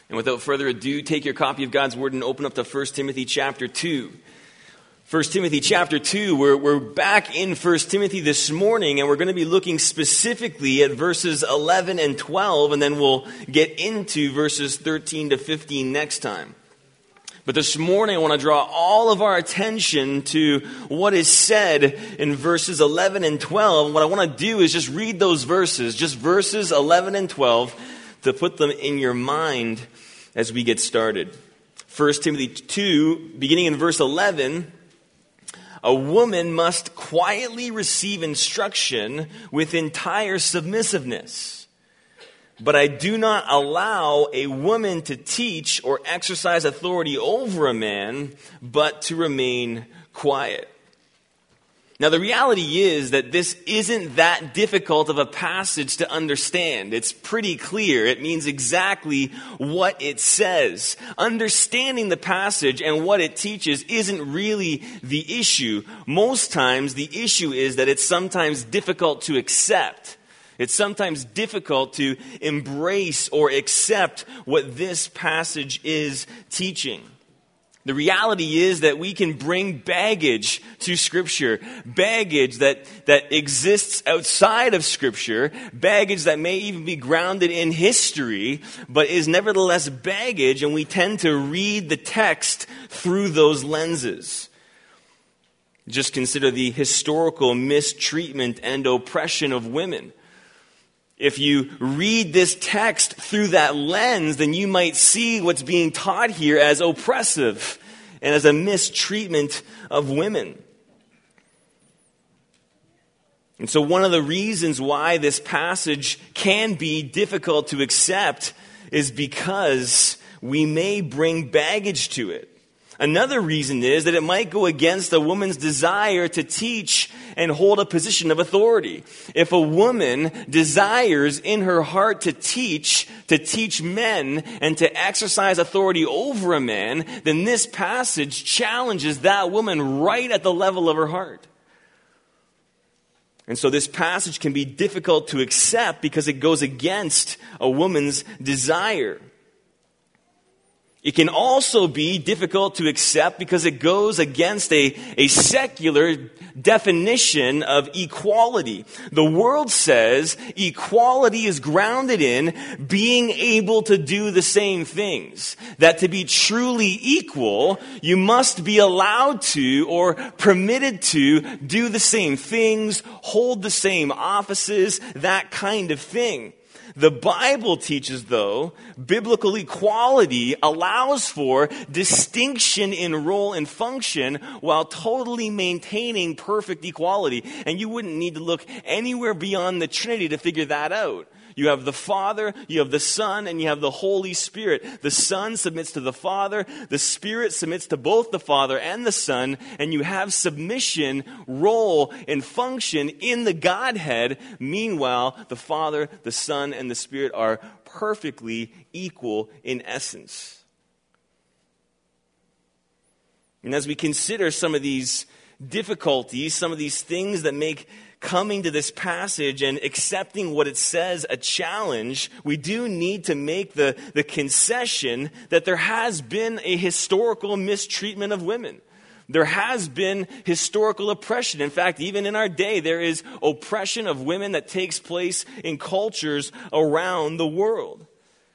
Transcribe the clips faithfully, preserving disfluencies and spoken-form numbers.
And without further ado, take your copy of God's Word and open up to First Timothy chapter two. First Timothy chapter two, we're, we're back in First Timothy this morning, and we're going to be looking specifically at verses eleven and twelve, and then we'll get into verses thirteen to fifteen next time. But this morning, I want to draw all of our attention to what is said in verses eleven and twelve. What I want to do is just read those verses, just verses eleven and twelve, to put them in your mind as we get started. First Timothy two, beginning in verse eleven, a woman must quietly receive instruction with entire submissiveness. But I do not allow a woman to teach or exercise authority over a man, but to remain quiet. Now, the reality is that this isn't that difficult of a passage to understand. It's pretty clear. It means exactly what it says. Understanding the passage and what it teaches isn't really the issue. Most times, the issue is that it's sometimes difficult to accept. It's sometimes difficult to embrace or accept what this passage is teaching. The reality is that we can bring baggage to Scripture, baggage that, that exists outside of Scripture, baggage that may even be grounded in history, but is nevertheless baggage, and we tend to read the text through those lenses. Just consider the historical mistreatment and oppression of women. If you read this text through that lens, then you might see what's being taught here as oppressive and as a mistreatment of women. And so one of the reasons why this passage can be difficult to accept is because we may bring baggage to it. Another reason is that it might go against a woman's desire to teach and hold a position of authority. If a woman desires in her heart to teach, to teach men, and to exercise authority over a man, then this passage challenges that woman right at the level of her heart. And so this passage can be difficult to accept because it goes against a woman's desire. It can also be difficult to accept because it goes against a, a secular definition of equality. The world says equality is grounded in being able to do the same things. That to be truly equal, you must be allowed to or permitted to do the same things, hold the same offices, that kind of thing. The Bible teaches, though, biblical equality allows for distinction in role and function while totally maintaining perfect equality. And you wouldn't need to look anywhere beyond the Trinity to figure that out. You have the Father, you have the Son, and you have the Holy Spirit. The Son submits to the Father, the Spirit submits to both the Father and the Son, and you have submission, role, and function in the Godhead. Meanwhile, the Father, the Son, and the Spirit are perfectly equal in essence. And as we consider some of these difficulties, some of these things that make coming to this passage and accepting what it says a challenge, we do need to make the, the concession that there has been a historical mistreatment of women. There has been historical oppression. In fact, even in our day, there is oppression of women that takes place in cultures around the world.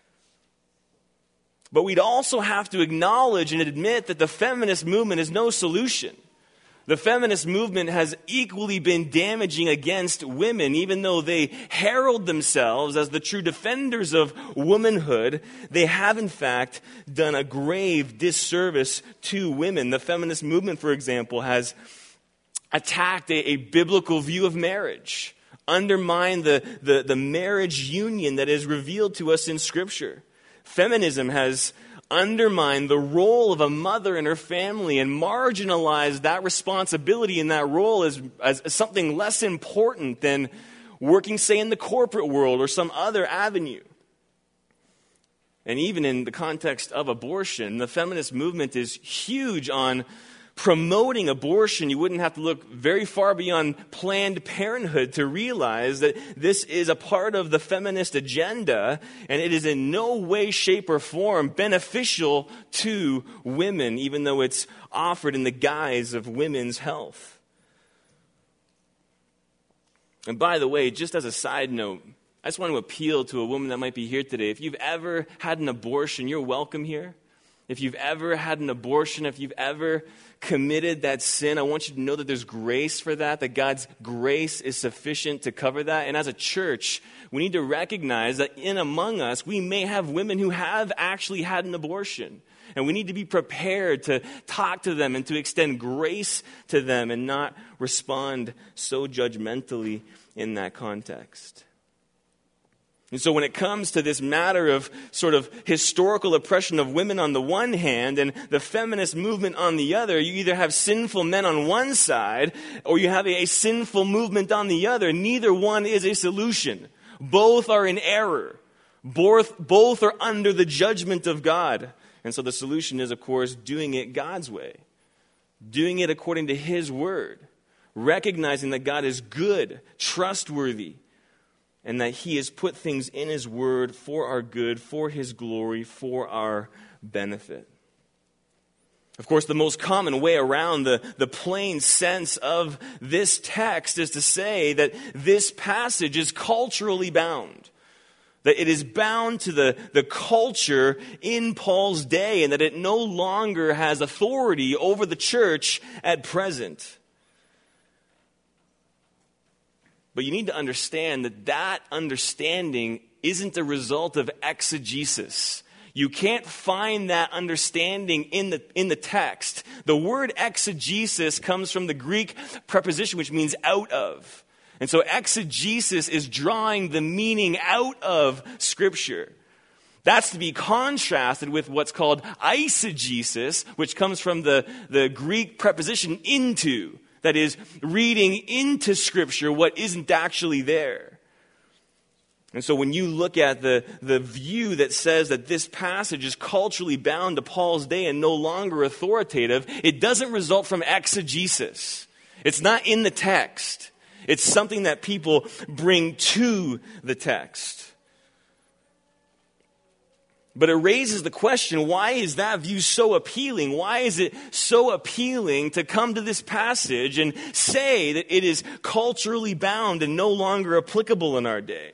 But we'd also have to acknowledge and admit that the feminist movement is no solution. The feminist movement has equally been damaging against women. Even though they herald themselves as the true defenders of womanhood, they have in fact done a grave disservice to women. The feminist movement, for example, has attacked a, a biblical view of marriage, undermined the, the, the marriage union that is revealed to us in Scripture. Feminism has undermine the role of a mother in her family and marginalize that responsibility and that role as, as, as something less important than working, say, in the corporate world or some other avenue. And even in the context of abortion, the feminist movement is huge on promoting abortion, you wouldn't have to look very far beyond Planned Parenthood to realize that this is a part of the feminist agenda, and it is in no way, shape, or form beneficial to women, even though it's offered in the guise of women's health. And by the way, just as a side note, I just want to appeal to a woman that might be here today. If you've ever had an abortion, you're welcome here. If you've ever had an abortion, if you've ever committed that sin, I want you to know that there's grace for that, that God's grace is sufficient to cover that. And as a church, we need to recognize that in among us, we may have women who have actually had an abortion. And we need to be prepared to talk to them and to extend grace to them and not respond so judgmentally in that context. And so when it comes to this matter of sort of historical oppression of women on the one hand and the feminist movement on the other, you either have sinful men on one side or you have a, a sinful movement on the other. Neither one is a solution. Both are in error. Both, both are under the judgment of God. And so the solution is, of course, doing it God's way. Doing it according to His word. Recognizing that God is good, trustworthy, and that He has put things in His word for our good, for His glory, for our benefit. Of course, the most common way around the, the plain sense of this text is to say that this passage is culturally bound. That it is bound to the, the culture in Paul's day, and that it no longer has authority over the church at present. But you need to understand that that understanding isn't a result of exegesis. You can't find that understanding in the, in the text. The word exegesis comes from the Greek preposition, which means out of. And so exegesis is drawing the meaning out of Scripture. That's to be contrasted with what's called eisegesis, which comes from the, the Greek preposition into. That is, reading into Scripture what isn't actually there. And so when you look at the, the view that says that this passage is culturally bound to Paul's day and no longer authoritative, it doesn't result from exegesis. It's not in the text. It's something that people bring to the text. But it raises the question, why is that view so appealing? Why is it so appealing to come to this passage and say that it is culturally bound and no longer applicable in our day?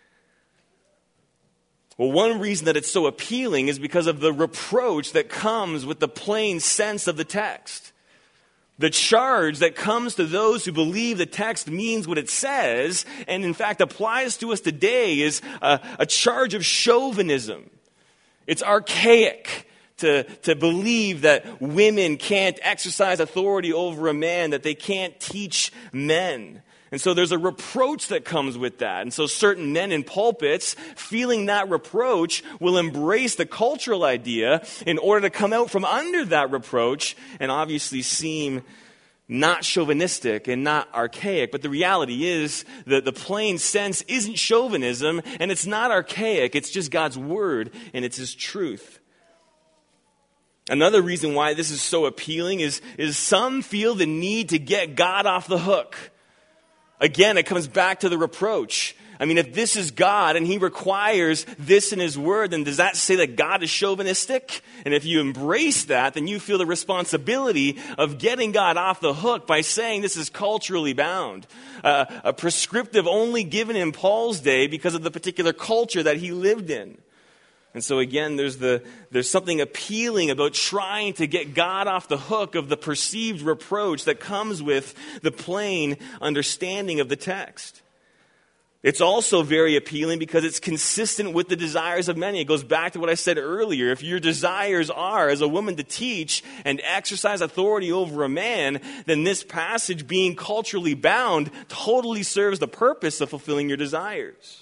Well, one reason that it's so appealing is because of the reproach that comes with the plain sense of the text. The charge that comes to those who believe the text means what it says, and in fact applies to us today, is a, a charge of chauvinism. It's archaic to, to believe that women can't exercise authority over a man, that they can't teach men. And so there's a reproach that comes with that. And so certain men in pulpits, feeling that reproach, will embrace the cultural idea in order to come out from under that reproach and obviously seem not chauvinistic and not archaic. But the reality is that the plain sense isn't chauvinism and it's not archaic. It's just God's word and it's His truth. Another reason why this is so appealing is, is some feel the need to get God off the hook. Again, it comes back to the reproach. I mean, if this is God and He requires this in His word, then does that say that God is chauvinistic? And if you embrace that, then you feel the responsibility of getting God off the hook by saying this is culturally bound. Uh, a prescriptive only given in Paul's day because of the particular culture that he lived in. And so again, there's the there's something appealing about trying to get God off the hook of the perceived reproach that comes with the plain understanding of the text. It's also very appealing because it's consistent with the desires of many. It goes back to what I said earlier. If your desires are, as a woman, to teach and exercise authority over a man, then this passage, being culturally bound, totally serves the purpose of fulfilling your desires.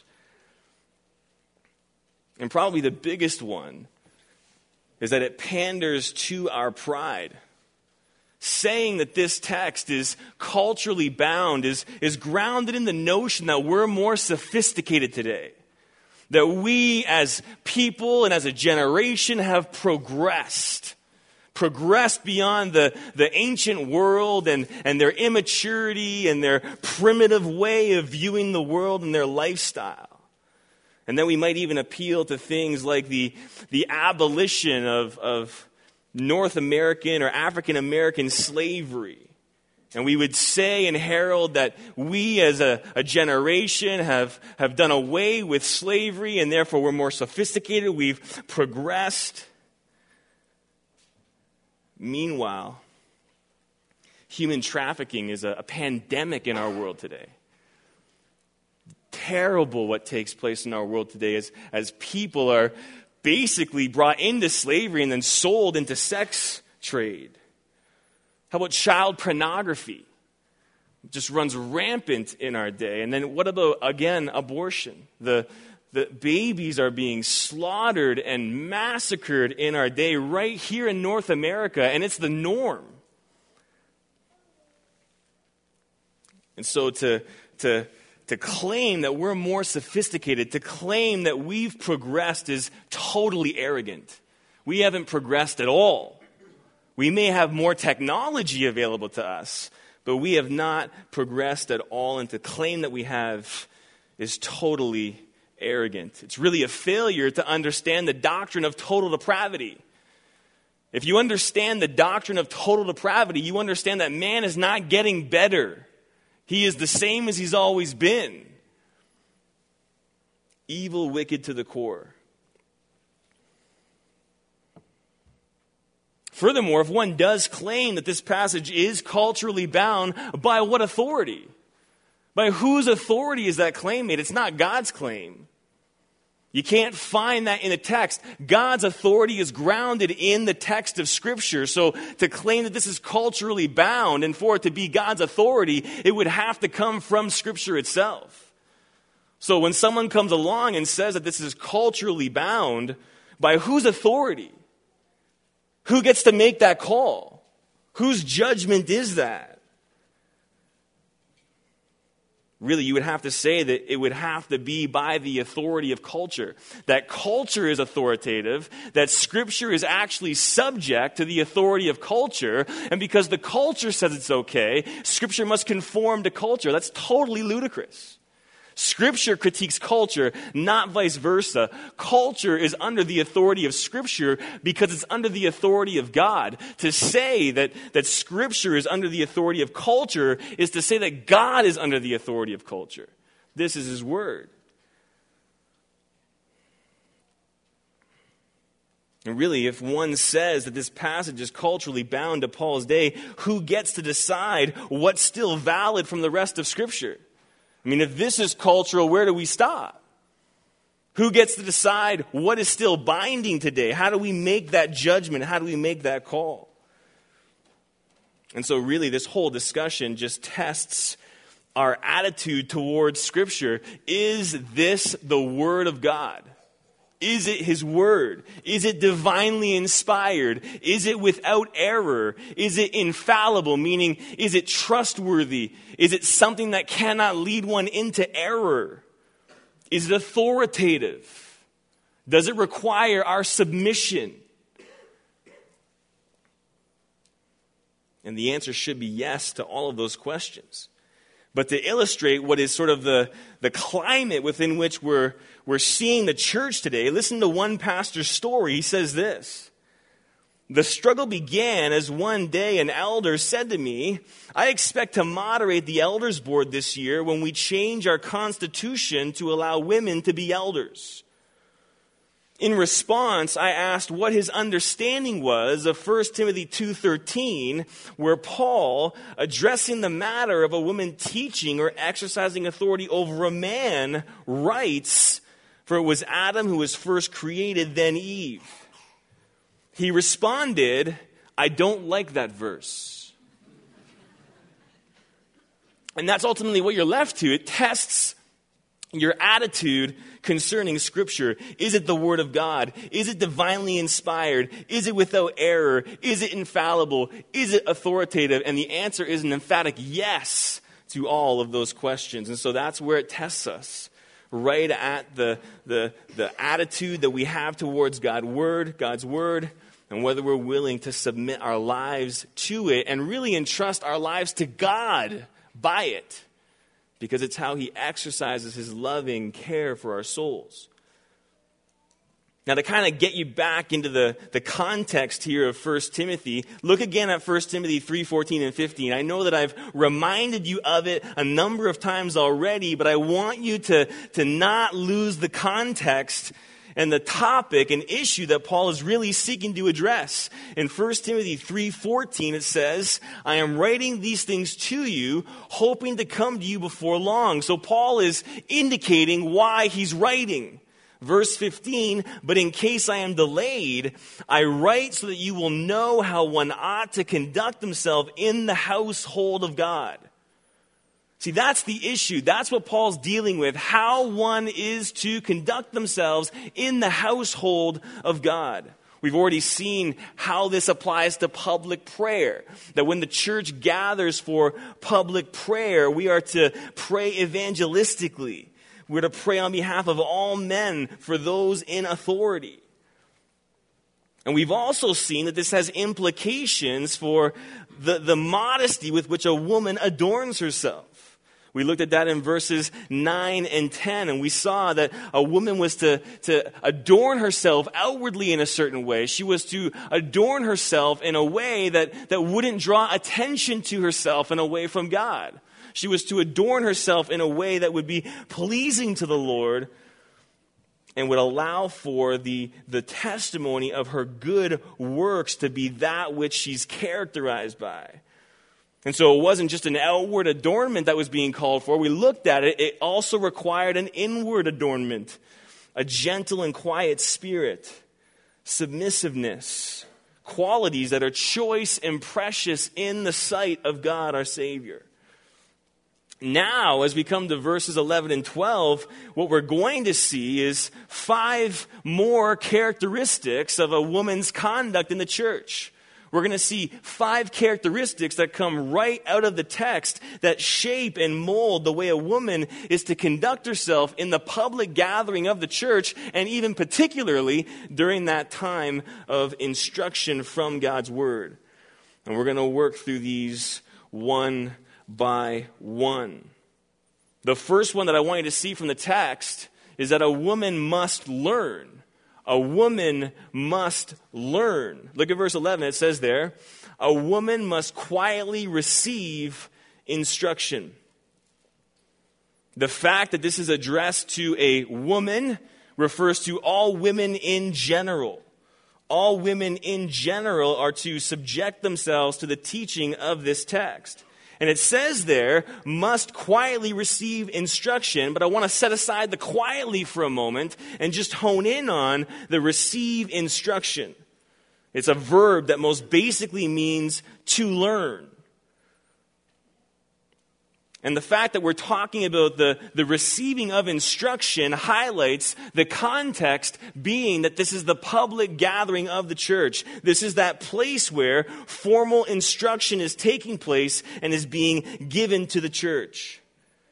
And probably the biggest one is that it panders to our pride. Saying that this text is culturally bound is, is grounded in the notion that we're more sophisticated today. That we as people and as a generation have progressed. progressed beyond the, the ancient world and, and their immaturity and their primitive way of viewing the world and their lifestyle. And then we might even appeal to things like the, the abolition of, of North American or African American slavery. And we would say and herald that we as a, a generation have, have done away with slavery and therefore we're more sophisticated, we've progressed. Meanwhile, human trafficking is a, a pandemic in our world today. Terrible what takes place in our world today as, as people are basically brought into slavery and then sold into sex trade. How about child pornography? It just runs rampant in our day. And then what about, again, abortion? The, the babies are being slaughtered and massacred in our day right here in North America, and it's the norm. And so to, to, to claim that we're more sophisticated, to claim that we've progressed is totally arrogant. We haven't progressed at all. We may have more technology available to us, but we have not progressed at all, and to claim that we have is totally arrogant. It's really a failure to understand the doctrine of total depravity. If you understand the doctrine of total depravity, you understand that man is not getting better. He is the same as he's always been. Evil, wicked to the core. Furthermore, if one does claim that this passage is culturally bound, by what authority? By whose authority is that claim made? It's not God's claim. You can't find that in the text. God's authority is grounded in the text of Scripture. So to claim that this is culturally bound and for it to be God's authority, it would have to come from Scripture itself. So when someone comes along and says that this is culturally bound, by whose authority? Who gets to make that call? Whose judgment is that? Really, you would have to say that it would have to be by the authority of culture. That culture is authoritative, that Scripture is actually subject to the authority of culture, and because the culture says it's okay, Scripture must conform to culture. That's totally ludicrous. Scripture critiques culture, not vice versa. Culture is under the authority of Scripture because it's under the authority of God. To say that, that Scripture is under the authority of culture is to say that God is under the authority of culture. This is His Word. And really, if one says that this passage is culturally bound to Paul's day, who gets to decide what's still valid from the rest of Scripture? I mean, if this is cultural, where do we stop? Who gets to decide what is still binding today? How do we make that judgment? How do we make that call? And so really, this whole discussion just tests our attitude towards Scripture. Is this the Word of God? Is it His Word? Is it divinely inspired? Is it without error? Is it infallible, meaning is it trustworthy? Is it something that cannot lead one into error? Is it authoritative? Does it require our submission? And the answer should be yes to all of those questions. But to illustrate what is sort of the, the climate within which we're, we're seeing the church today, listen to one pastor's story. He says this: "The struggle began as one day an elder said to me, 'I expect to moderate the elders board this year when we change our constitution to allow women to be elders.' In response, I asked what his understanding was of First Timothy two thirteen, where Paul, addressing the matter of a woman teaching or exercising authority over a man, writes, 'For it was Adam who was first created, then Eve.' He responded, 'I don't like that verse.'" And that's ultimately what you're left to. It tests your attitude concerning Scripture. Is it the Word of God? Is it divinely inspired? Is it without error? Is it infallible? Is it authoritative? And the answer is an emphatic yes to all of those questions. And so that's where it tests us, right at the, the, the attitude that we have towards God's Word, God's Word, and whether we're willing to submit our lives to it and really entrust our lives to God by it, because it's how he exercises his loving care for our souls. Now, to kind of get you back into the, the context here of First Timothy, look again at First Timothy three, fourteen, and fifteen. I know that I've reminded you of it a number of times already, but I want you to, to not lose the context and the topic and issue that Paul is really seeking to address. In First Timothy three fourteen, it says, I am writing these things to you, hoping to come to you before long. So Paul is indicating why he's writing. Verse fifteen, but in case I am delayed, I write so that you will know how one ought to conduct himself in the household of God. See, that's the issue. That's what Paul's dealing with, how one is to conduct themselves in the household of God. We've already seen how this applies to public prayer. That when the church gathers for public prayer, we are to pray evangelistically. We're to pray on behalf of all men for those in authority. And we've also seen that this has implications for the, the modesty with which a woman adorns herself. We looked at that in verses nine and ten, and we saw that a woman was to, to adorn herself outwardly in a certain way. She was to adorn herself in a way that, that wouldn't draw attention to herself and away from God. She was to adorn herself in a way that would be pleasing to the Lord and would allow for the, the testimony of her good works to be that which she's characterized by. And so it wasn't just an outward adornment that was being called for. We looked at it. It also required an inward adornment, a gentle and quiet spirit, submissiveness, qualities that are choice and precious in the sight of God our Savior. Now, as we come to verses eleven and twelve, what we're going to see is five more characteristics of a woman's conduct in the church. We're going to see five characteristics that come right out of the text that shape and mold the way a woman is to conduct herself in the public gathering of the church, and even particularly during that time of instruction from God's Word. And we're going to work through these one by one. The first one that I want you to see from the text is that a woman must learn. A woman must learn. Look at verse eleven. It says there, a woman must quietly receive instruction. The fact that this is addressed to a woman refers to all women in general. All women in general are to subject themselves to the teaching of this text. And it says there, must quietly receive instruction, but I want to set aside the quietly for a moment and just hone in on the receive instruction. It's a verb that most basically means to learn. And the fact that we're talking about the, the receiving of instruction highlights the context being that this is the public gathering of the church. This is that place where formal instruction is taking place and is being given to the church.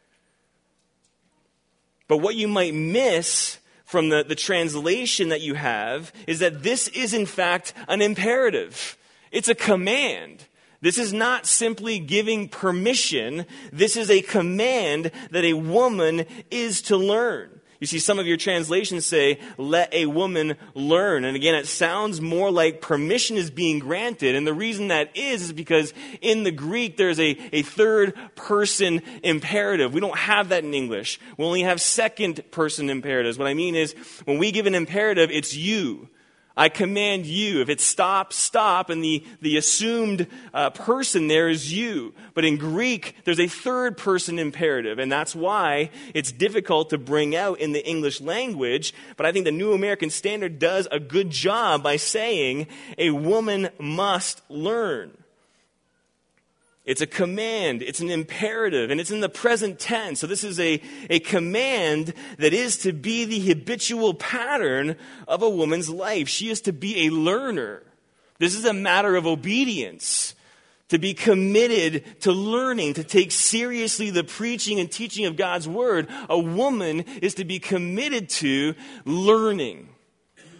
But what you might miss from the, the translation that you have is that this is in fact an imperative. It's a command. This is not simply giving permission. This is a command that a woman is to learn. You see, some of your translations say, let a woman learn. And again, it sounds more like permission is being granted. And the reason that is, is because in the Greek, there's a, a third person imperative. We don't have that in English. We only have second person imperatives. What I mean is, when we give an imperative, it's you. I command you. If it's stop, stop, and the, the assumed uh, person there is you. But in Greek, there's a third person imperative, and that's why it's difficult to bring out in the English language. But I think the New American Standard does a good job by saying a woman must learn. It's a command, it's an imperative, and it's in the present tense. So this is a, a command that is to be the habitual pattern of a woman's life. She is to be a learner. This is a matter of obedience, to be committed to learning, to take seriously the preaching and teaching of God's Word. A woman is to be committed to learning.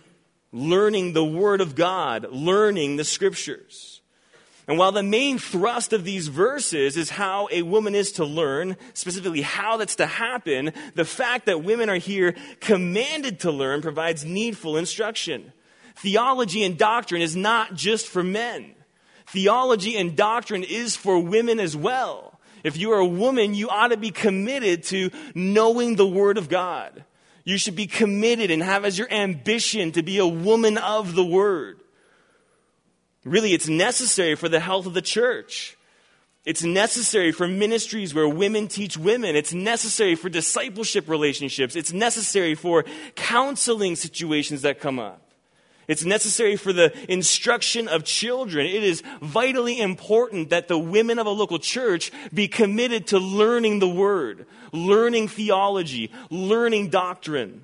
learning the Word of God, learning the Scriptures. And while the main thrust of these verses is how a woman is to learn, specifically how that's to happen, the fact that women are here commanded to learn provides needful instruction. Theology and doctrine is not just for men. Theology and doctrine is for women as well. If you are a woman, you ought to be committed to knowing the Word of God. You should be committed and have as your ambition to be a woman of the Word. Really, it's necessary for the health of the church. It's necessary for ministries where women teach women. It's necessary for discipleship relationships. It's necessary for counseling situations that come up. It's necessary for the instruction of children. It is vitally important that the women of a local church be committed to learning the Word, learning theology, learning doctrine.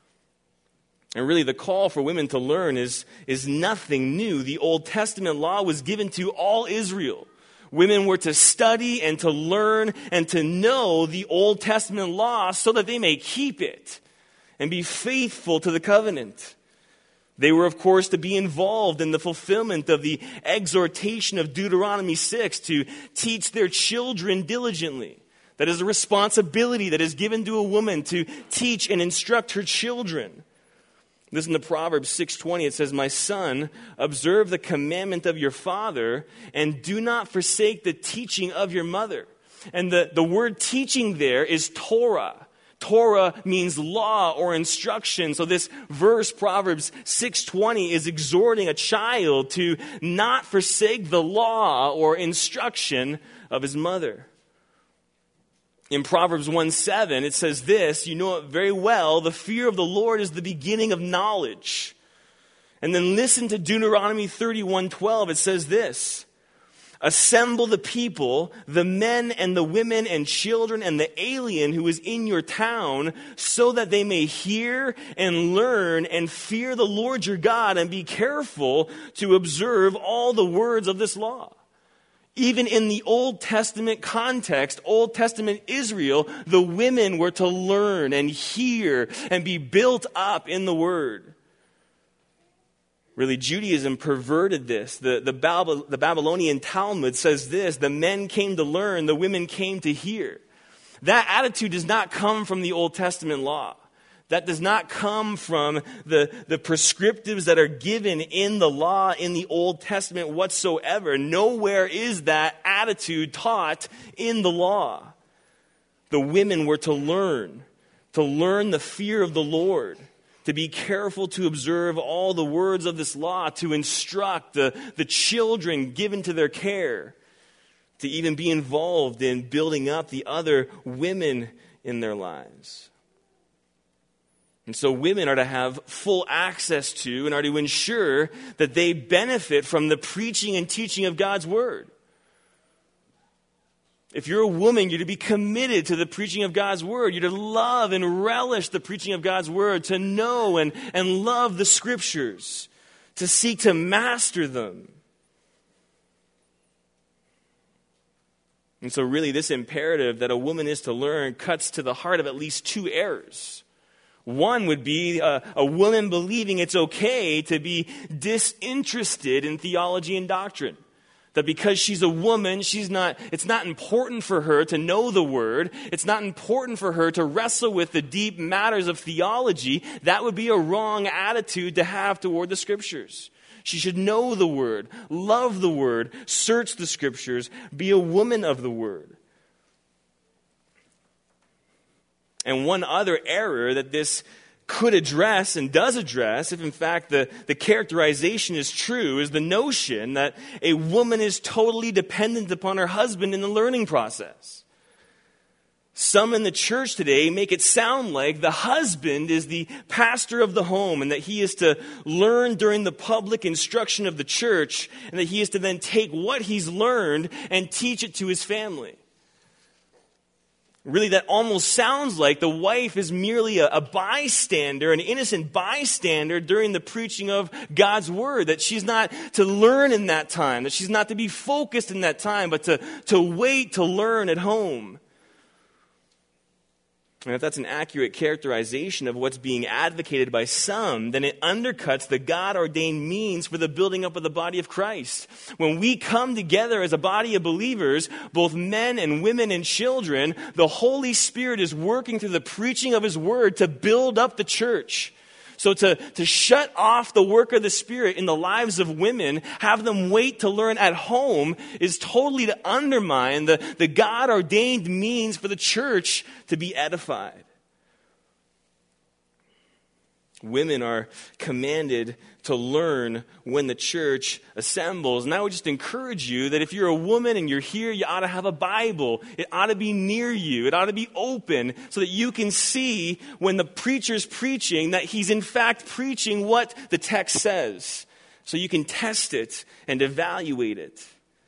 And really, the call for women to learn is, is nothing new. The Old Testament law was given to all Israel. Women were to study and to learn and to know the Old Testament law so that they may keep it and be faithful to the covenant. They were, of course, to be involved in the fulfillment of the exhortation of Deuteronomy six to teach their children diligently. That is a responsibility that is given to a woman to teach and instruct her children. Listen to Proverbs six twenty. It says, "My son, observe the commandment of your father, and do not forsake the teaching of your mother." And the, the word teaching there is Torah. Torah means law or instruction. So this verse, Proverbs six twenty, is exhorting a child to not forsake the law or instruction of his mother. In Proverbs one seven, it says this, you know it very well, "The fear of the Lord is the beginning of knowledge." And then listen to Deuteronomy thirty-one twelve. It says this, "Assemble the people, the men and the women and children and the alien who is in your town, so that they may hear and learn and fear the Lord your God and be careful to observe all the words of this law." Even in the Old Testament context, Old Testament Israel, the women were to learn and hear and be built up in the Word. Really, Judaism perverted this. The, the, Bab- the Babylonian Talmud says this, "The men came to learn, the women came to hear." That attitude does not come from the Old Testament law. That does not come from the, the prescriptives that are given in the law in the Old Testament whatsoever. Nowhere is that attitude taught in the law. The women were to learn, to learn the fear of the Lord, to be careful to observe all the words of this law, to instruct the, the children given to their care, to even be involved in building up the other women in their lives. And so women are to have full access to and are to ensure that they benefit from the preaching and teaching of God's Word. If you're a woman, you're to be committed to the preaching of God's Word. You're to love and relish the preaching of God's Word, to know and, and love the Scriptures, to seek to master them. And so really this imperative that a woman is to learn cuts to the heart of at least two errors. One would be a, a woman believing it's okay to be disinterested in theology and doctrine. That because she's a woman, she's not, it's not important for her to know the Word. It's not important for her to wrestle with the deep matters of theology. That would be a wrong attitude to have toward the Scriptures. She should know the Word, love the Word, search the Scriptures, be a woman of the Word. And one other error that this could address and does address, if in fact the, the characterization is true, is the notion that a woman is totally dependent upon her husband in the learning process. Some in the church today make it sound like the husband is the pastor of the home and that he is to learn during the public instruction of the church and that he is to then take what he's learned and teach it to his family. Really, that almost sounds like the wife is merely a, a bystander, an innocent bystander during the preaching of God's Word, that she's not to learn in that time, that she's not to be focused in that time, but to, to wait to learn at home. And if that's an accurate characterization of what's being advocated by some, then it undercuts the God-ordained means for the building up of the body of Christ. When we come together as a body of believers, both men and women and children, the Holy Spirit is working through the preaching of His Word to build up the church. So to, to shut off the work of the Spirit in the lives of women, have them wait to learn at home, is totally to undermine the, the God-ordained means for the church to be edified. Women are commanded to learn when the church assembles. And I would just encourage you that if you're a woman and you're here, you ought to have a Bible. It ought to be near you. It ought to be open so that you can see when the preacher's preaching that he's in fact preaching what the text says. So you can test it and evaluate it.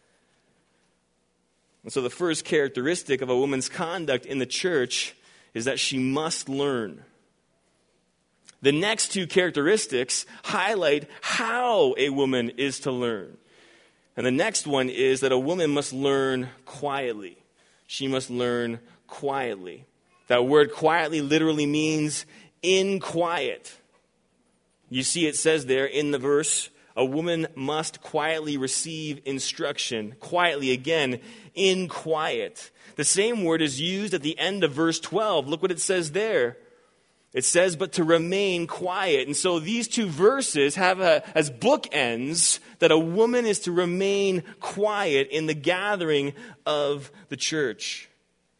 And so the first characteristic of a woman's conduct in the church is that she must learn. The next two characteristics highlight how a woman is to learn. And the next one is that a woman must learn quietly. She must learn quietly. That word quietly literally means in quiet. You see it says there in the verse, a woman must quietly receive instruction. Quietly, again, in quiet. The same word is used at the end of verse twelve. Look what it says there. It says, but to remain quiet. And so these two verses have a, as bookends that a woman is to remain quiet in the gathering of the church.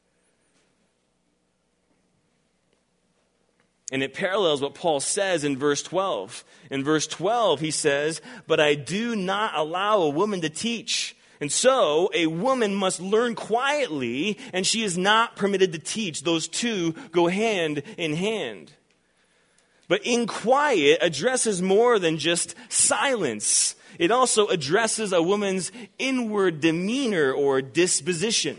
And it parallels what Paul says in verse twelve. In verse twelve, he says, but I do not allow a woman to teach. And so a woman must learn quietly, and she is not permitted to teach. Those two go hand in hand. But in quiet addresses more than just silence. It also addresses a woman's inward demeanor or disposition.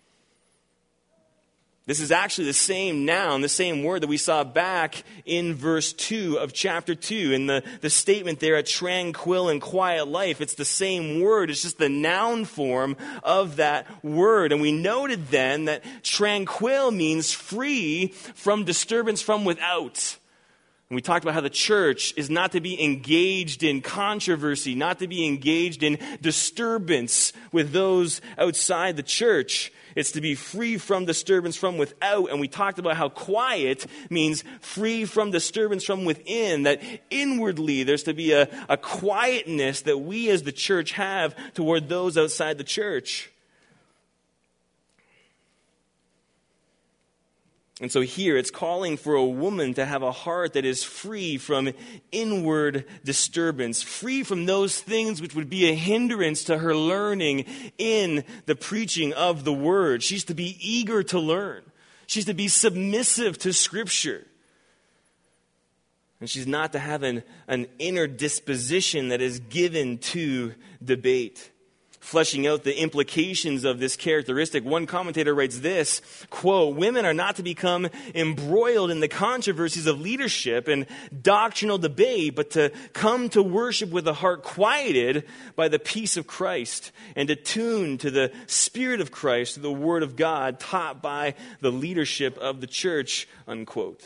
This is actually the same noun, the same word that we saw back in verse two of chapter two. In the, the statement there, a tranquil and quiet life. It's the same word. It's just the noun form of that word. And we noted then that tranquil means free from disturbance from without. And we talked about how the church is not to be engaged in controversy, not to be engaged in disturbance with those outside the church. It's to be free from disturbance from without. And we talked about how quiet means free from disturbance from within, that inwardly there's to be a, a quietness that we as the church have toward those outside the church. And so here it's calling for a woman to have a heart that is free from inward disturbance, free from those things which would be a hindrance to her learning in the preaching of the word. She's to be eager to learn. She's to be submissive to Scripture. And she's not to have an, an inner disposition that is given to debate. Fleshing out the implications of this characteristic, one commentator writes this, quote, women are not to become embroiled in the controversies of leadership and doctrinal debate, but to come to worship with a heart quieted by the peace of Christ and attuned to the Spirit of Christ, to the Word of God taught by the leadership of the church, unquote.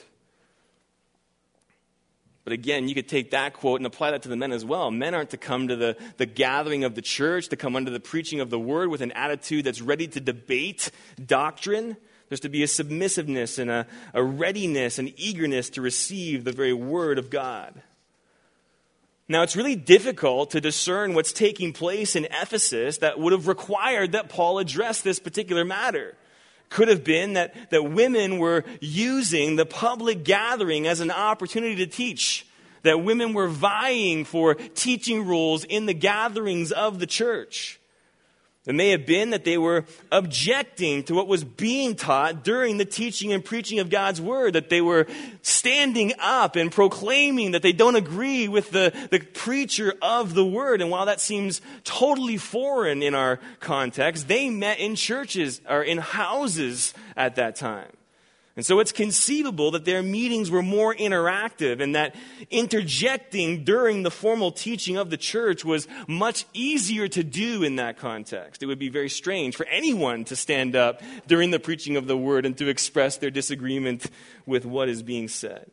But again, you could take that quote and apply that to the men as well. Men aren't to come to the, the gathering of the church, to come under the preaching of the word with an attitude that's ready to debate doctrine. There's to be a submissiveness and a, a readiness and eagerness to receive the very word of God. Now, it's really difficult to discern what's taking place in Ephesus that would have required that Paul address this particular matter. Could have been that, that women were using the public gathering as an opportunity to teach. That women were vying for teaching roles in the gatherings of the church. It may have been that they were objecting to what was being taught during the teaching and preaching of God's word. That they were standing up and proclaiming that they don't agree with the, the preacher of the word. And while that seems totally foreign in our context, they met in churches or in houses at that time. And so it's conceivable that their meetings were more interactive and that interjecting during the formal teaching of the church was much easier to do in that context. It would be very strange for anyone to stand up during the preaching of the word and to express their disagreement with what is being said.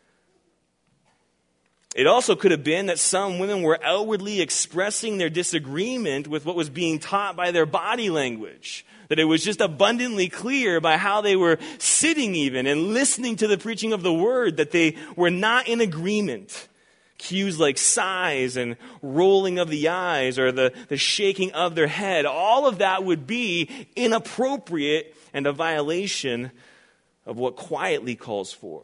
It also could have been that some women were outwardly expressing their disagreement with what was being taught by their body language. That it was just abundantly clear by how they were sitting even and listening to the preaching of the word that they were not in agreement. Cues like sighs and rolling of the eyes or the, the shaking of their head, all of that would be inappropriate and a violation of what quietly calls for.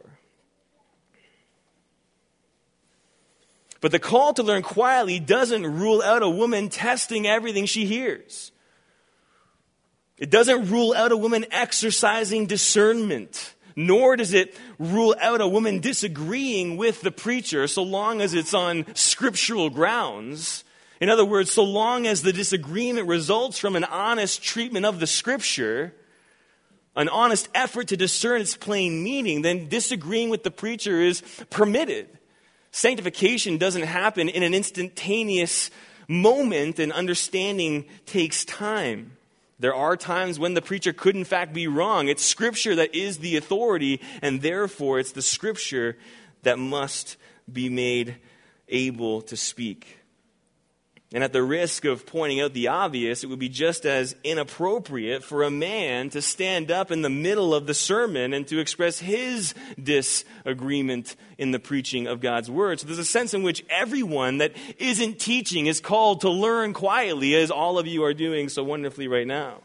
But the call to learn quietly doesn't rule out a woman testing everything she hears. It doesn't rule out a woman exercising discernment, nor does it rule out a woman disagreeing with the preacher so long as it's on scriptural grounds. In other words, so long as the disagreement results from an honest treatment of the scripture, an honest effort to discern its plain meaning, then disagreeing with the preacher is permitted. Sanctification doesn't happen in an instantaneous moment, and understanding takes time. There are times when the preacher could in fact be wrong. It's Scripture that is the authority, and therefore it's the Scripture that must be made able to speak. And at the risk of pointing out the obvious, it would be just as inappropriate for a man to stand up in the middle of the sermon and to express his disagreement in the preaching of God's word. So there's a sense in which everyone that isn't teaching is called to learn quietly, as all of you are doing so wonderfully right now.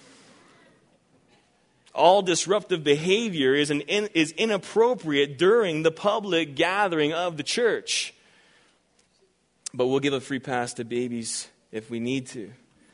All disruptive behavior is, an in, is inappropriate during the public gathering of the church. But we'll give a free pass to babies if we need to.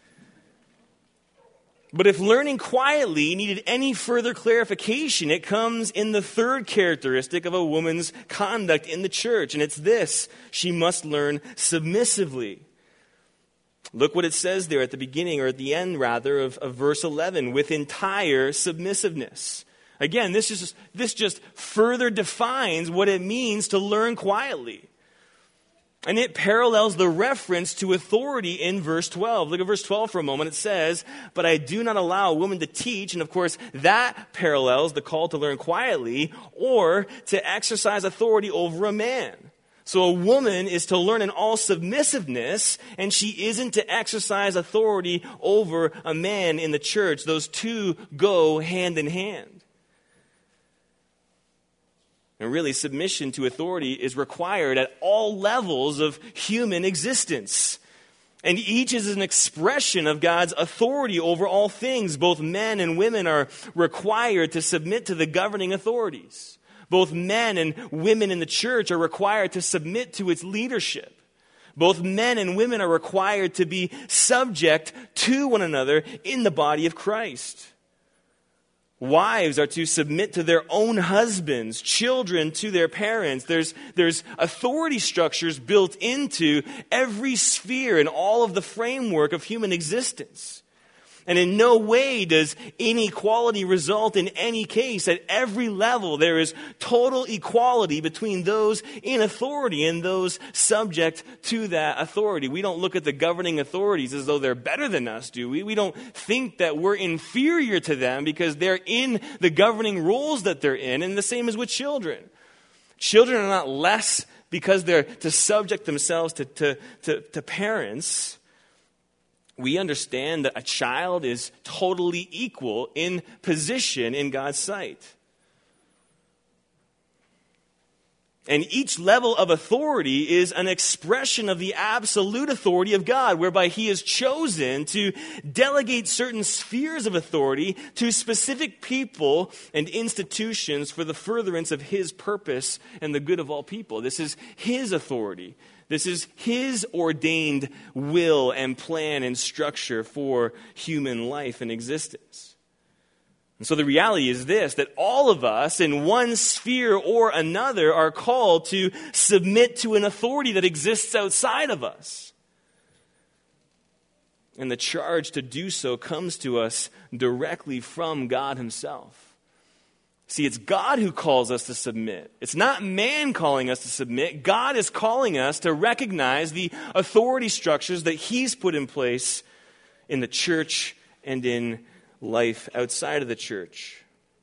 But if learning quietly needed any further clarification, it comes in the third characteristic of a woman's conduct in the church, and it's this: she must learn submissively. Look what it says there at the beginning, or at the end rather, of, of verse eleven, with entire submissiveness. Again, this just, this just further defines what it means to learn quietly. And it parallels the reference to authority in verse twelve. Look at verse twelve for a moment. It says, "But I do not allow a woman to teach." And of course, that parallels the call to learn quietly or to exercise authority over a man. So a woman is to learn in all submissiveness, and she isn't to exercise authority over a man in the church. Those two go hand in hand. And really, submission to authority is required at all levels of human existence. And each is an expression of God's authority over all things. Both men and women are required to submit to the governing authorities. Both men and women in the church are required to submit to its leadership. Both men and women are required to be subject to one another in the body of Christ. Wives are to submit to their own husbands, children to their parents. There's, there's authority structures built into every sphere and all of the framework of human existence. And in no way does inequality result in any case. At every level, there is total equality between those in authority and those subject to that authority. We don't look at the governing authorities as though they're better than us, do we? We don't think that we're inferior to them because they're in the governing roles that they're in. And the same is with children. Children are not less because they're to subject themselves to, to, to, to parents. We understand that a child is totally equal in position in God's sight. And each level of authority is an expression of the absolute authority of God, whereby He has chosen to delegate certain spheres of authority to specific people and institutions for the furtherance of His purpose and the good of all people. This is His authority. This is His ordained will and plan and structure for human life and existence. And so the reality is this, that all of us in one sphere or another are called to submit to an authority that exists outside of us. And the charge to do so comes to us directly from God Himself. See, it's God who calls us to submit. It's not man calling us to submit. God is calling us to recognize the authority structures that he's put in place in the church and in life outside of the church.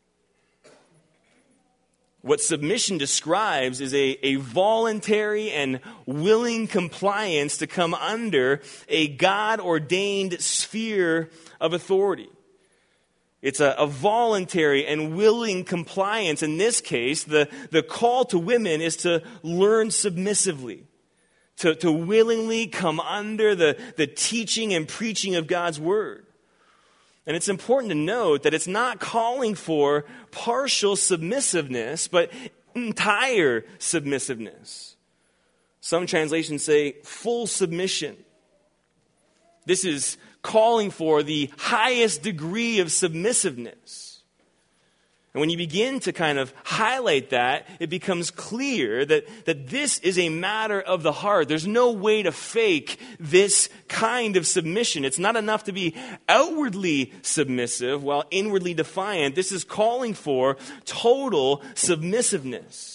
What submission describes is a, a voluntary and willing compliance to come under a God-ordained sphere of authority. It's a, a voluntary and willing compliance. In this case, the, the call to women is to learn submissively, to, to willingly come under the, the teaching and preaching of God's word. And it's important to note that it's not calling for partial submissiveness, but entire submissiveness. Some translations say full submission. This is calling for the highest degree of submissiveness. And when you begin to kind of highlight that, it becomes clear that, that this is a matter of the heart. There's no way to fake this kind of submission. It's not enough to be outwardly submissive while inwardly defiant. This is calling for total submissiveness.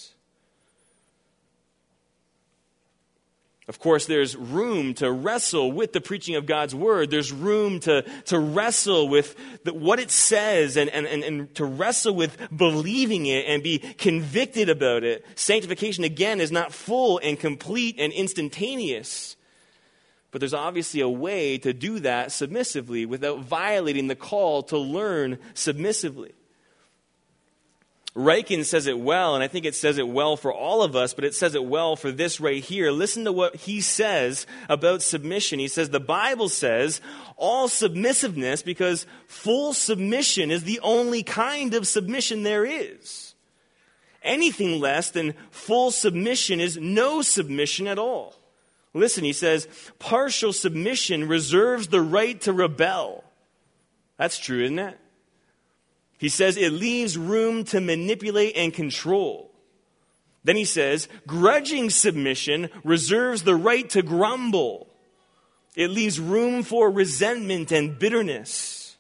Of course, there's room to wrestle with the preaching of God's word. There's room to, to wrestle with the, what it says and, and, and, and to wrestle with believing it and be convicted about it. Sanctification, again, is not full and complete and instantaneous. But there's obviously a way to do that submissively without violating the call to learn submissively. Ryken says it well, and I think it says it well for all of us, but it says it well for this right here. Listen to what he says about submission. He says, the Bible says all submissiveness because full submission is the only kind of submission there is. Anything less than full submission is no submission at all. Listen, he says, partial submission reserves the right to rebel. That's true, isn't it? He says it leaves room to manipulate and control. Then he says, grudging submission reserves the right to grumble. It leaves room for resentment and bitterness.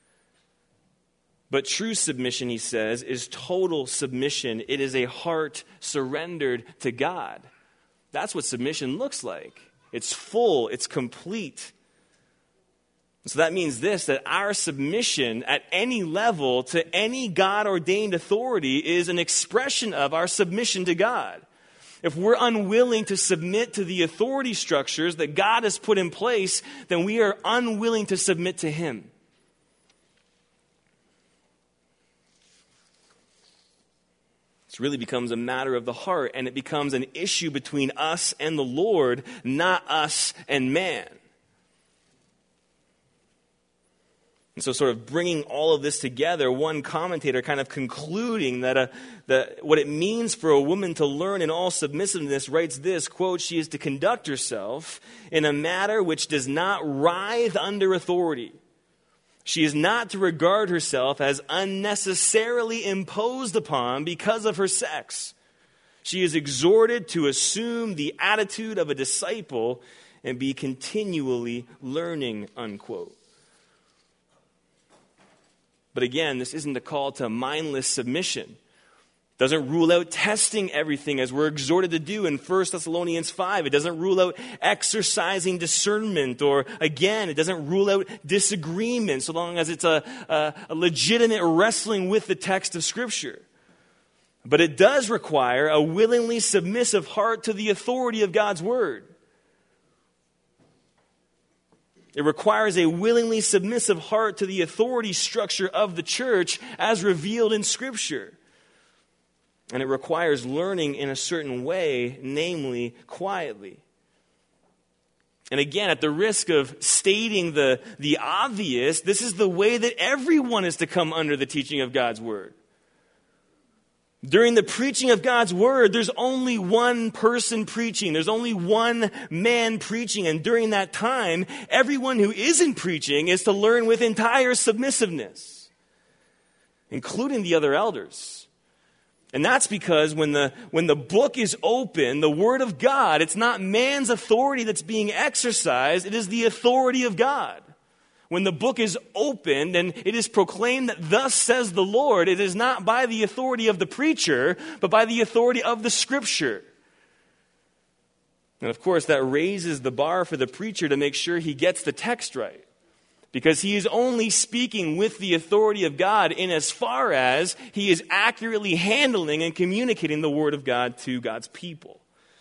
But true submission, he says, is total submission. It is a heart surrendered to God. That's what submission looks like. It's full, it's complete. So that means this, that our submission at any level to any God-ordained authority is an expression of our submission to God. If we're unwilling to submit to the authority structures that God has put in place, then we are unwilling to submit to Him. This really becomes a matter of the heart, and it becomes an issue between us and the Lord, not us and man. And so sort of bringing all of this together, one commentator kind of concluding that a, the, what it means for a woman to learn in all submissiveness writes this, quote, she is to conduct herself in a manner which does not writhe under authority. She is not to regard herself as unnecessarily imposed upon because of her sex. She is exhorted to assume the attitude of a disciple and be continually learning, unquote. But again, this isn't a call to mindless submission. It doesn't rule out testing everything as we're exhorted to do in First Thessalonians five. It doesn't rule out exercising discernment, or again, it doesn't rule out disagreement so long as it's a, a, a legitimate wrestling with the text of Scripture. But it does require a willingly submissive heart to the authority of God's Word. It requires a willingly submissive heart to the authority structure of the church as revealed in Scripture. And it requires learning in a certain way, namely quietly. And again, at the risk of stating the, the obvious, this is the way that everyone is to come under the teaching of God's Word. During the preaching of God's word, there's only one person preaching. There's only one man preaching. And during that time, everyone who isn't preaching is to learn with entire submissiveness, including the other elders. And that's because when the, when the book is open, the word of God, it's not man's authority that's being exercised. It is the authority of God. when the book is opened and it is proclaimed that thus says the Lord, it is not by the authority of the preacher, but by the authority of the Scripture. And of course, that raises the bar for the preacher to make sure he gets the text right, because he is only speaking with the authority of God in as far as he is accurately handling and communicating the Word of God to God's people.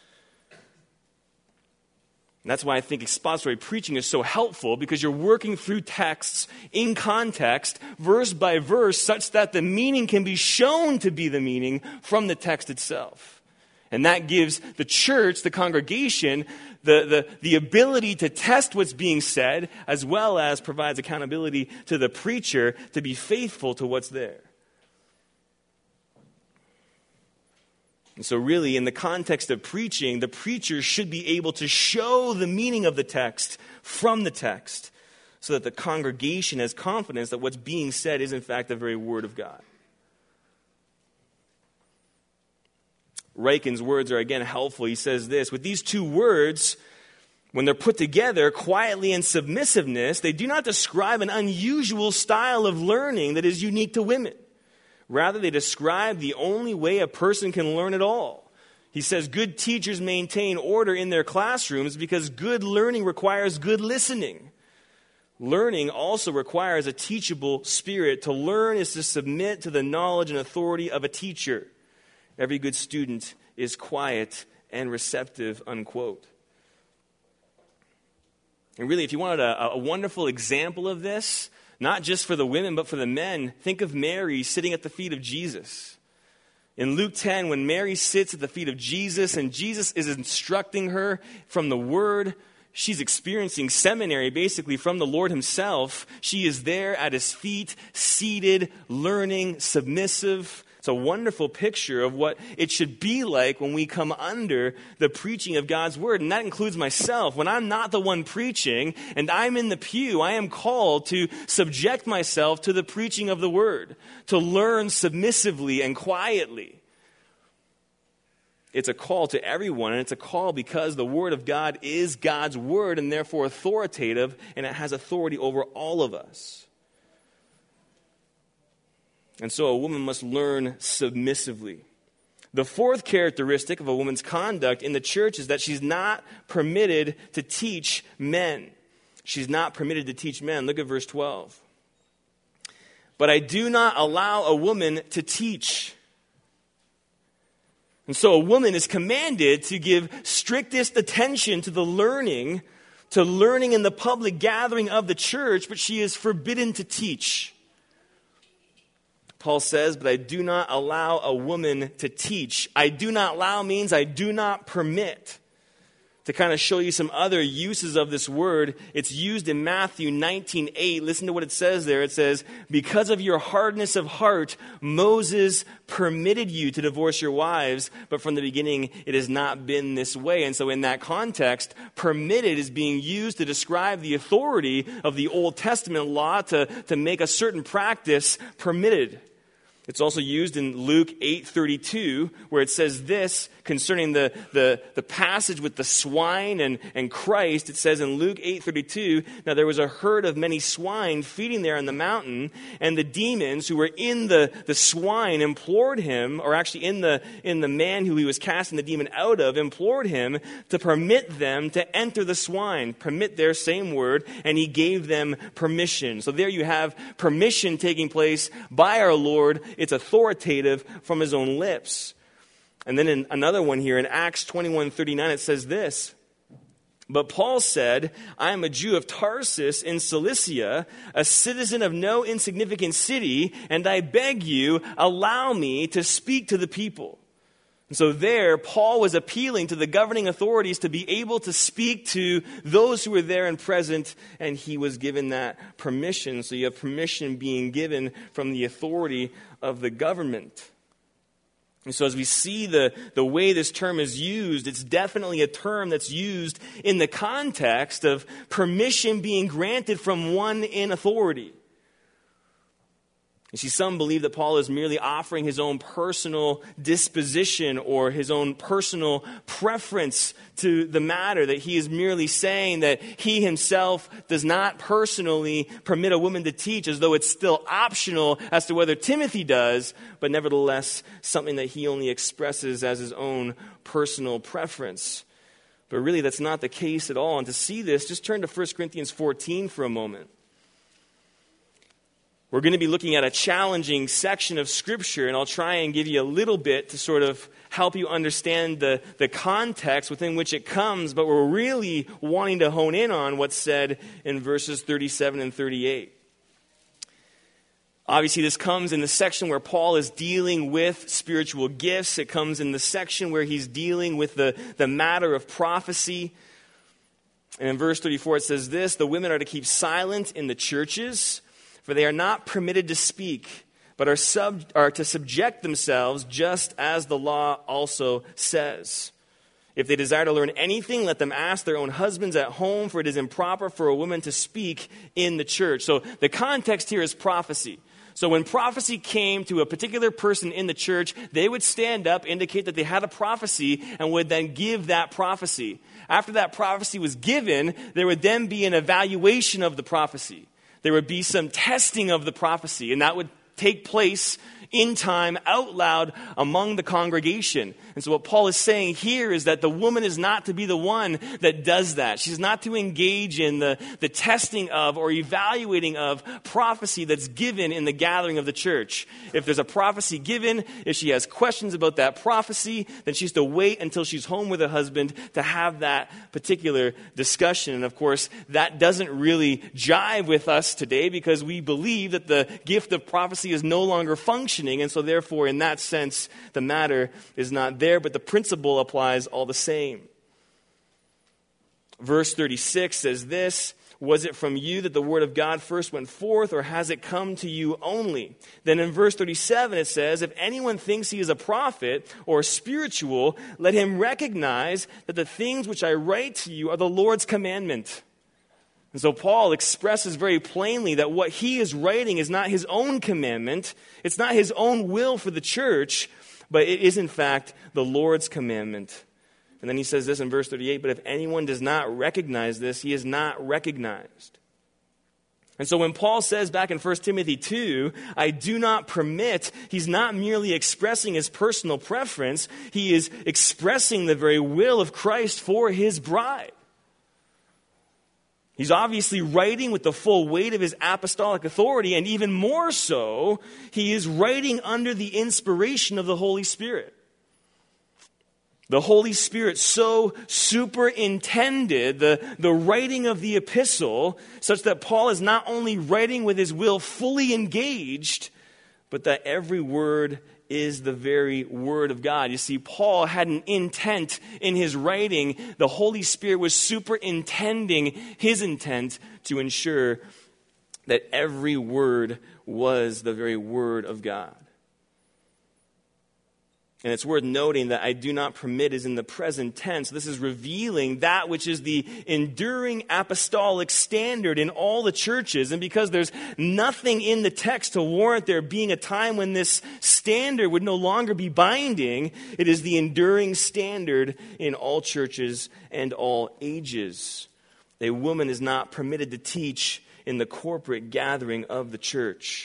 And that's why I think expository preaching is so helpful, because you're working through texts in context, verse by verse, such that the meaning can be shown to be the meaning from the text itself. And that gives the church, the congregation, the, the, the ability to test what's being said, as well as provides accountability to the preacher to be faithful to what's there. And so really, in the context of preaching, the preacher should be able to show the meaning of the text from the text, so that the congregation has confidence that what's being said is in fact the very Word of God. Ryken's words are again helpful. He says this: with these two words, when they're put together, quietly and submissiveness, they do not describe an unusual style of learning that is unique to women. Rather, they describe the only way a person can learn at all. He says good teachers maintain order in their classrooms because good learning requires good listening. Learning also requires a teachable spirit. To learn is to submit to the knowledge and authority of a teacher. Every good student is quiet and receptive, unquote. And really, if you wanted a, a wonderful example of this, not just for the women, but for the men, think of Mary sitting at the feet of Jesus. In Luke ten, when Mary sits at the feet of Jesus and Jesus is instructing her from the Word, she's experiencing seminary basically from the Lord himself. She is there at his feet, seated, learning, submissive. It's a wonderful picture of what it should be like when we come under the preaching of God's Word. And that includes myself. When I'm not the one preaching and I'm in the pew, I am called to subject myself to the preaching of the Word, to learn submissively and quietly. It's a call to everyone, and it's a call because the Word of God is God's Word and therefore authoritative, and it has authority over all of us. And so a woman must learn submissively. The fourth characteristic of a woman's conduct in the church is that she's not permitted to teach men. She's not permitted to teach men. Look at verse twelve. But I do not allow a woman to teach. And so a woman is commanded to give strictest attention to the learning, to learning in the public gathering of the church, but she is forbidden to teach. Paul says, but I do not allow a woman to teach. I do not allow means I do not permit. To kind of show you some other uses of this word, it's used in Matthew nineteen eight. Listen to what it says there. It says, because of your hardness of heart, Moses permitted you to divorce your wives, but from the beginning it has not been this way. And so in that context, permitted is being used to describe the authority of the Old Testament law to, to make a certain practice permitted. It's also used in Luke eight thirty-two, where it says this concerning the, the, the passage with the swine and, and Christ. It says in Luke eight thirty-two, now there was a herd of many swine feeding there on the mountain, and the demons who were in the, the swine implored him, or actually in the, in the man who he was casting the demon out of, implored him to permit them to enter the swine. Permit their same word, and he gave them permission. So there you have permission taking place by our Lord. It's authoritative from his own lips. And then in another one here in Acts twenty-one thirty-nine, it says this. But Paul said, I am a Jew of Tarsus in Cilicia, a citizen of no insignificant city, and I beg you, allow me to speak to the people. And so there, Paul was appealing to the governing authorities to be able to speak to those who were there and present, and he was given that permission. So you have permission being given from the authority of the government. And so as we see the, the way this term is used, it's definitely a term that's used in the context of permission being granted from one in authority. You see, some believe that Paul is merely offering his own personal disposition or his own personal preference to the matter, that he is merely saying that he himself does not personally permit a woman to teach, as though it's still optional as to whether Timothy does, but nevertheless something that he only expresses as his own personal preference. But really, that's not the case at all. And to see this, just turn to First Corinthians fourteen for a moment. We're going to be looking at a challenging section of Scripture, and I'll try and give you a little bit to sort of help you understand the, the context within which it comes, but we're really wanting to hone in on what's said in verses thirty-seven and thirty-eight. Obviously, this comes in the section where Paul is dealing with spiritual gifts. It comes in the section where he's dealing with the, the matter of prophecy. And in verse thirty-four, it says this: "The women are to keep silent in the churches, for they are not permitted to speak, but are, sub, are to subject themselves, just as the law also says. If they desire to learn anything, let them ask their own husbands at home, for it is improper for a woman to speak in the church." So the context here is prophecy. So when prophecy came to a particular person in the church, they would stand up, indicate that they had a prophecy, and would then give that prophecy. After that prophecy was given, there would then be an evaluation of the prophecy. There would be some testing of the prophecy, and that would take place in time, out loud, among the congregation. And so what Paul is saying here is that the woman is not to be the one that does that. She's not to engage in the, the testing of or evaluating of prophecy that's given in the gathering of the church. If there's a prophecy given, if she has questions about that prophecy, then she's to wait until she's home with her husband to have that particular discussion. And of course, that doesn't really jive with us today, because we believe that the gift of prophecy is no longer functioning. And so therefore, in that sense, the matter is not there, but the principle applies all the same. Verse thirty-six says this: "Was it from you that the word of God first went forth, or has it come to you only?" Then in verse thirty-seven it says, "If anyone thinks he is a prophet or spiritual, let him recognize that the things which I write to you are the Lord's commandment." And so Paul expresses very plainly that what he is writing is not his own commandment. It's not his own will for the church, but it is in fact the Lord's commandment. And then he says this in verse thirty-eight: "But if anyone does not recognize this, he is not recognized." And so when Paul says back in First Timothy two, "I do not permit," he's not merely expressing his personal preference. He is expressing the very will of Christ for his bride. He's obviously writing with the full weight of his apostolic authority, and even more so, he is writing under the inspiration of the Holy Spirit. The Holy Spirit so superintended the, the writing of the epistle, such that Paul is not only writing with his will fully engaged, but that every word is the very word of God. You see, Paul had an intent in his writing. The Holy Spirit was superintending his intent to ensure that every word was the very word of God. And it's worth noting that "I do not permit" is in the present tense. This is revealing that which is the enduring apostolic standard in all the churches. And because there's nothing in the text to warrant there being a time when this standard would no longer be binding, it is the enduring standard in all churches and all ages. A woman is not permitted to teach in the corporate gathering of the church.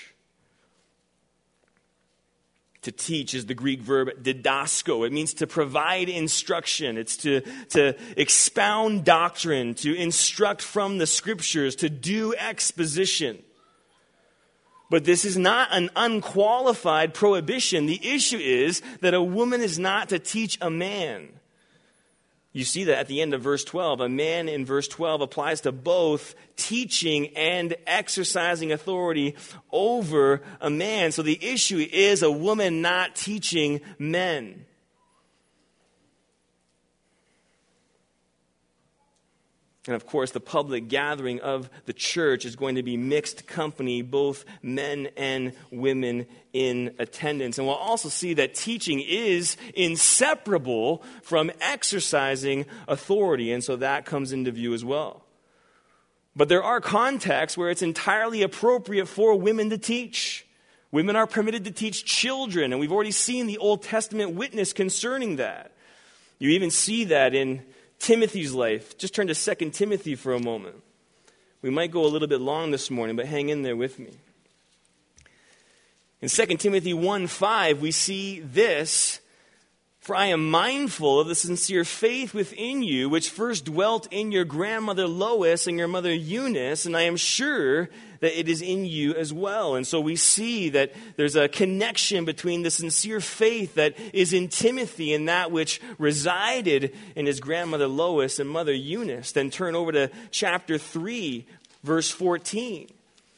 To teach is the Greek verb didasko. It means to provide instruction. It's to, to expound doctrine, to instruct from the scriptures, to do exposition. But this is not an unqualified prohibition. The issue is that a woman is not to teach a man. You see that at the end of verse twelve. A man in verse twelve applies to both teaching and exercising authority over a man. So the issue is a woman not teaching men. And of course, the public gathering of the church is going to be mixed company, both men and women in attendance. And we'll also see that teaching is inseparable from exercising authority. And so that comes into view as well. But there are contexts where it's entirely appropriate for women to teach. Women are permitted to teach children, and we've already seen the Old Testament witness concerning that. You even see that in Timothy's life. Just turn to Second Timothy for a moment. We might go a little bit long this morning, but hang in there with me. In Second Timothy one five, we see this: "For I am mindful of the sincere faith within you, which first dwelt in your grandmother Lois and your mother Eunice, and I am sure that it is in you as well." And so we see that there's a connection between the sincere faith that is in Timothy and that which resided in his grandmother Lois and mother Eunice. Then turn over to chapter three, verse fourteen.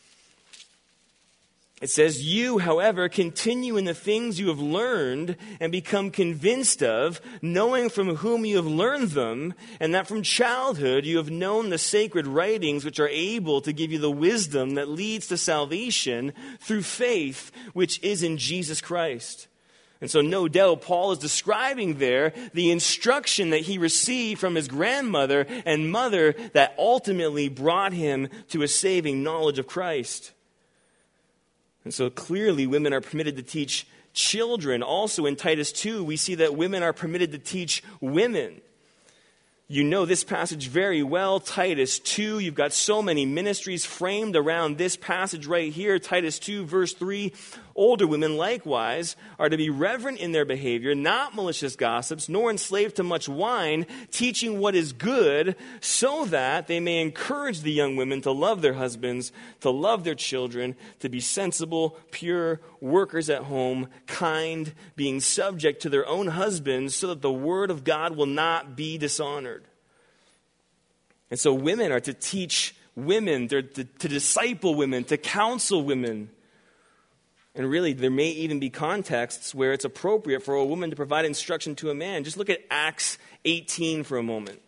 It says, "You, however, continue in the things you have learned and become convinced of, knowing from whom you have learned them, and that from childhood you have known the sacred writings which are able to give you the wisdom that leads to salvation through faith which is in Jesus Christ." And so no doubt Paul is describing there the instruction that he received from his grandmother and mother that ultimately brought him to a saving knowledge of Christ. And so clearly women are permitted to teach children. Also in Titus two, we see that women are permitted to teach women. You know this passage very well, Titus two. You've got so many ministries framed around this passage right here. Titus two, verse three. "Older women likewise are to be reverent in their behavior, not malicious gossips, nor enslaved to much wine, teaching what is good, so that they may encourage the young women to love their husbands, to love their children, to be sensible, pure, workers at home, kind, being subject to their own husbands, so that the word of God will not be dishonored." And so women are to teach women, they're to, to disciple women, to counsel women. And really, there may even be contexts where it's appropriate for a woman to provide instruction to a man. Just look at Acts eighteen for a moment.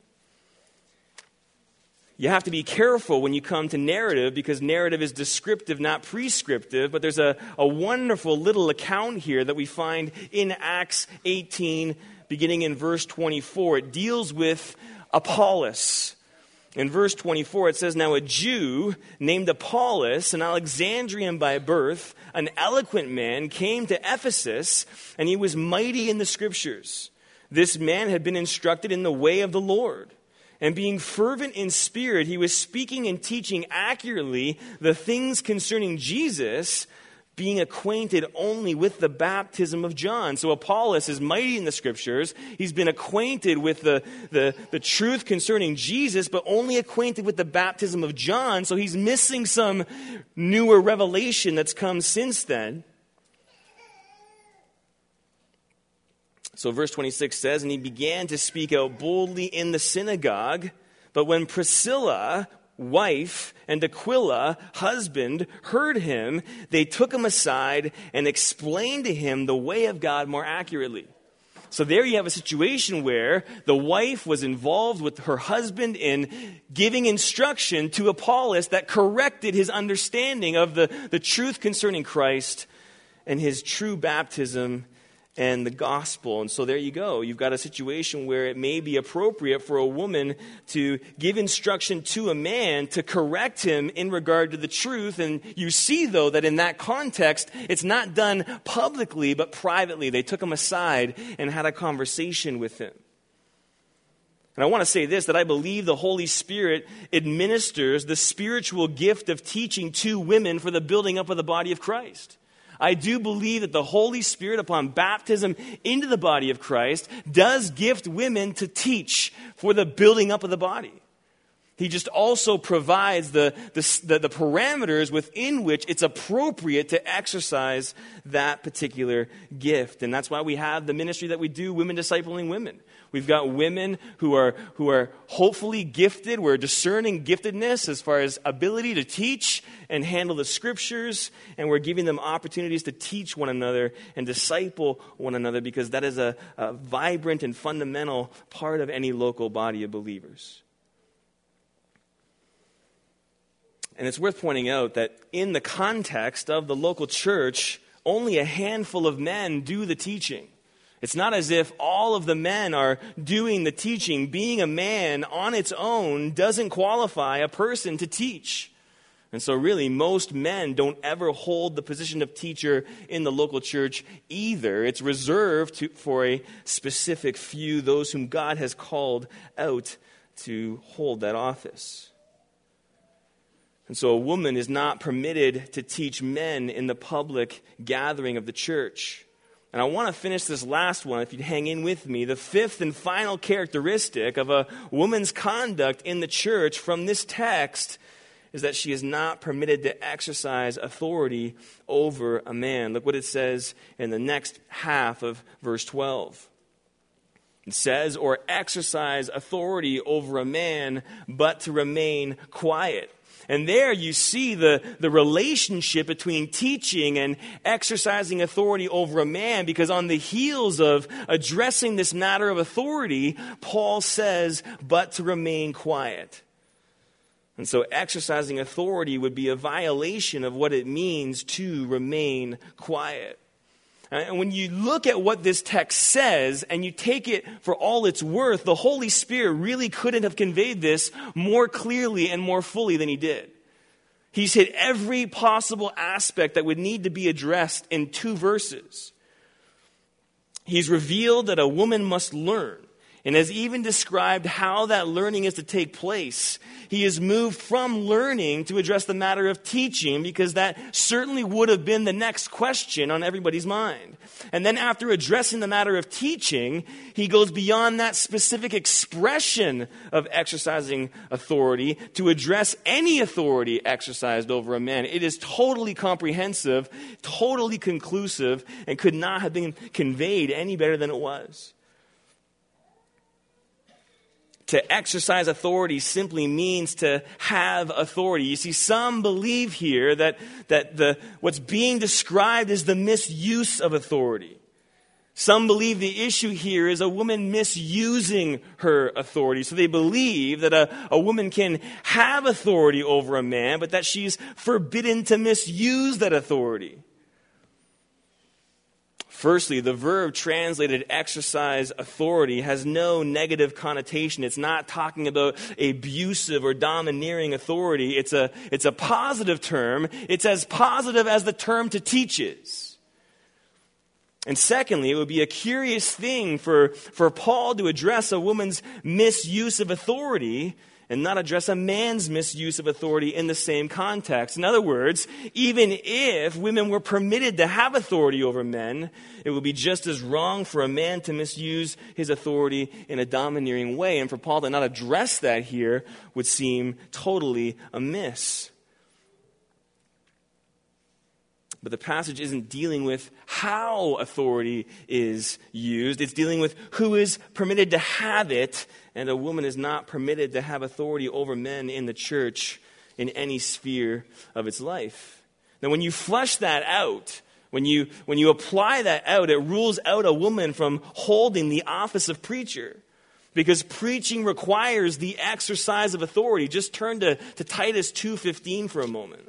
You have to be careful when you come to narrative, because narrative is descriptive, not prescriptive. But there's a, a wonderful little account here that we find in Acts eighteen, beginning in verse twenty-four. It deals with Apollos. In verse twenty-four, it says, "Now a Jew named Apollos, an Alexandrian by birth, an eloquent man, came to Ephesus, and he was mighty in the Scriptures. This man had been instructed in the way of the Lord. And being fervent in spirit, he was speaking and teaching accurately the things concerning Jesus, being acquainted only with the baptism of John." So Apollos is mighty in the Scriptures. He's been acquainted with the, the, the truth concerning Jesus, but only acquainted with the baptism of John. So he's missing some newer revelation that's come since then. So verse twenty-six says, "And he began to speak out boldly in the synagogue. But when Priscilla, wife, and Aquila, husband, heard him, they took him aside and explained to him the way of God more accurately." So there you have a situation where the wife was involved with her husband in giving instruction to Apollos that corrected his understanding of the, the truth concerning Christ and his true baptism and the gospel. And so there you go. You've got a situation where it may be appropriate for a woman to give instruction to a man to correct him in regard to the truth. And you see, though, that in that context, it's not done publicly, but privately. They took him aside and had a conversation with him. And I want to say this, that I believe the Holy Spirit administers the spiritual gift of teaching to women for the building up of the body of Christ. I do believe that the Holy Spirit, upon baptism into the body of Christ, does gift women to teach for the building up of the body. He just also provides the, the, the parameters within which it's appropriate to exercise that particular gift. And that's why we have the ministry that we do, Women Discipling Women. We've got women who are who are hopefully gifted. We're discerning giftedness as far as ability to teach and handle the Scriptures. And we're giving them opportunities to teach one another and disciple one another, because that is a, a vibrant and fundamental part of any local body of believers. And it's worth pointing out that in the context of the local church, only a handful of men do the teaching. It's not as if all of the men are doing the teaching. Being a man on its own doesn't qualify a person to teach. And so really, most men don't ever hold the position of teacher in the local church either. It's reserved to, for a specific few, those whom God has called out to hold that office. And so a woman is not permitted to teach men in the public gathering of the church. And I want to finish this last one, if you'd hang in with me. The fifth and final characteristic of a woman's conduct in the church from this text is that she is not permitted to exercise authority over a man. Look what it says in the next half of verse twelve. It says, or exercise authority over a man, but to remain quiet. And there you see the, the relationship between teaching and exercising authority over a man, because on the heels of addressing this matter of authority, Paul says, but to remain quiet. And so exercising authority would be a violation of what it means to remain quiet. And when you look at what this text says and you take it for all it's worth, the Holy Spirit really couldn't have conveyed this more clearly and more fully than he did. He's hit every possible aspect that would need to be addressed in two verses. He's revealed that a woman must learn, and has even described how that learning is to take place. He has moved from learning to address the matter of teaching, because that certainly would have been the next question on everybody's mind. And then after addressing the matter of teaching, he goes beyond that specific expression of exercising authority to address any authority exercised over a man. It is totally comprehensive, totally conclusive, and could not have been conveyed any better than it was. To exercise authority simply means to have authority. You see, some believe here that, that the, what's being described is the misuse of authority. Some believe the issue here is a woman misusing her authority. So they believe that a, a woman can have authority over a man, but that she's forbidden to misuse that authority. Firstly, the verb translated exercise authority has no negative connotation. It's not talking about abusive or domineering authority. It's a, it's a positive term. It's as positive as the term to teach is. And secondly, it would be a curious thing for, for Paul to address a woman's misuse of authority and not address a man's misuse of authority in the same context. In other words, even if women were permitted to have authority over men, it would be just as wrong for a man to misuse his authority in a domineering way. And for Paul to not address that here would seem totally amiss. But the passage isn't dealing with how authority is used. It's dealing with who is permitted to have it, and a woman is not permitted to have authority over men in the church in any sphere of its life. Now, when you flesh that out, when you, when you apply that out, it rules out a woman from holding the office of preacher. Because preaching requires the exercise of authority. Just turn to, to Titus two fifteen for a moment.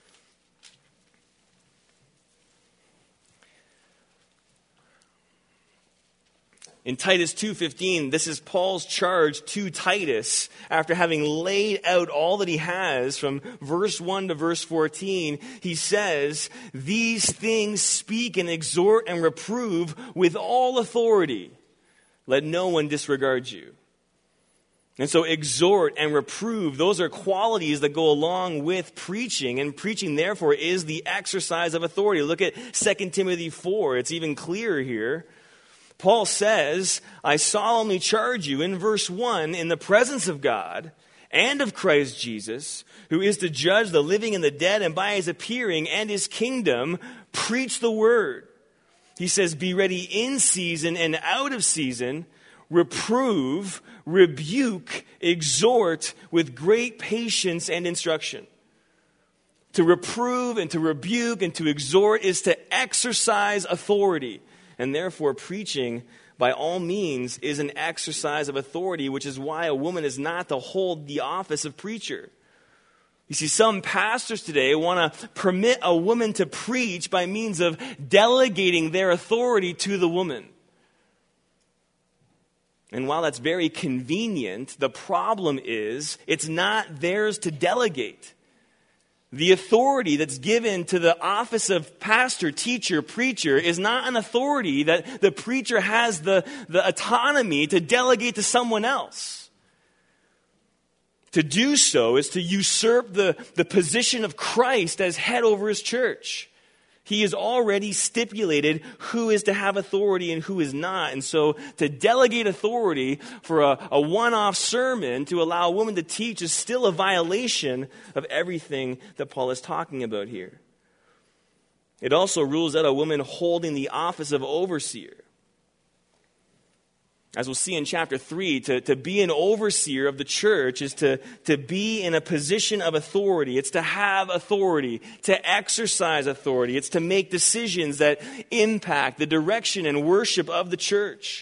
In Titus two fifteen, this is Paul's charge to Titus after having laid out all that he has from verse one to verse fourteen. He says, "These things speak and exhort and reprove with all authority. Let no one disregard you." And so exhort and reprove, those are qualities that go along with preaching. And preaching, therefore, is the exercise of authority. Look at Second Timothy four. It's even clearer here. Paul says, "I solemnly charge you," in verse one, "in the presence of God and of Christ Jesus, who is to judge the living and the dead, and by his appearing and his kingdom, preach the word." He says, "Be ready in season and out of season, reprove, rebuke, exhort with great patience and instruction." To reprove and to rebuke and to exhort is to exercise authority. And therefore, preaching, by all means, is an exercise of authority, which is why a woman is not to hold the office of preacher. You see, some pastors today want to permit a woman to preach by means of delegating their authority to the woman. And while that's very convenient, the problem is it's not theirs to delegate. The authority that's given to the office of pastor, teacher, preacher is not an authority that the preacher has the, the autonomy to delegate to someone else. To do so is to usurp the, the position of Christ as head over his church. He has already stipulated who is to have authority and who is not. And so to delegate authority for a, a one-off sermon to allow a woman to teach is still a violation of everything that Paul is talking about here. It also rules out a woman holding the office of overseer. As we'll see in chapter three, to, to be an overseer of the church is to, to be in a position of authority. It's to have authority, to exercise authority. It's to make decisions that impact the direction and worship of the church.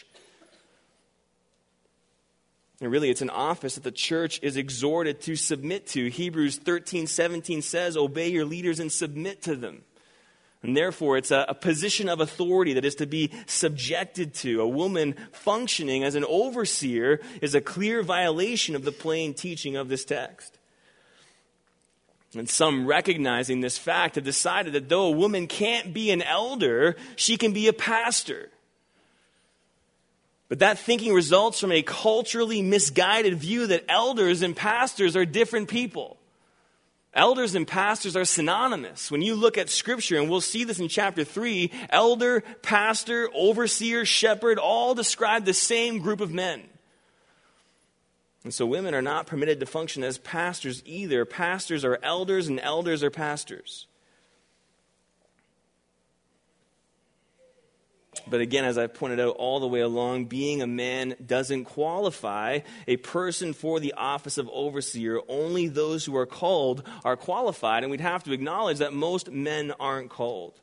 And really, it's an office that the church is exhorted to submit to. Hebrews thirteen seventeen says, obey your leaders and submit to them. And therefore, it's a, a position of authority that is to be subjected to. A woman functioning as an overseer is a clear violation of the plain teaching of this text. And some, recognizing this fact, have decided that though a woman can't be an elder, she can be a pastor. But that thinking results from a culturally misguided view that elders and pastors are different people. Elders and pastors are synonymous. When you look at Scripture, and we'll see this in chapter three, elder, pastor, overseer, shepherd, all describe the same group of men. And so women are not permitted to function as pastors either. Pastors are elders, and elders are pastors. But again, as I've pointed out all the way along, being a man doesn't qualify a person for the office of overseer. Only those who are called are qualified, and we'd have to acknowledge that most men aren't called.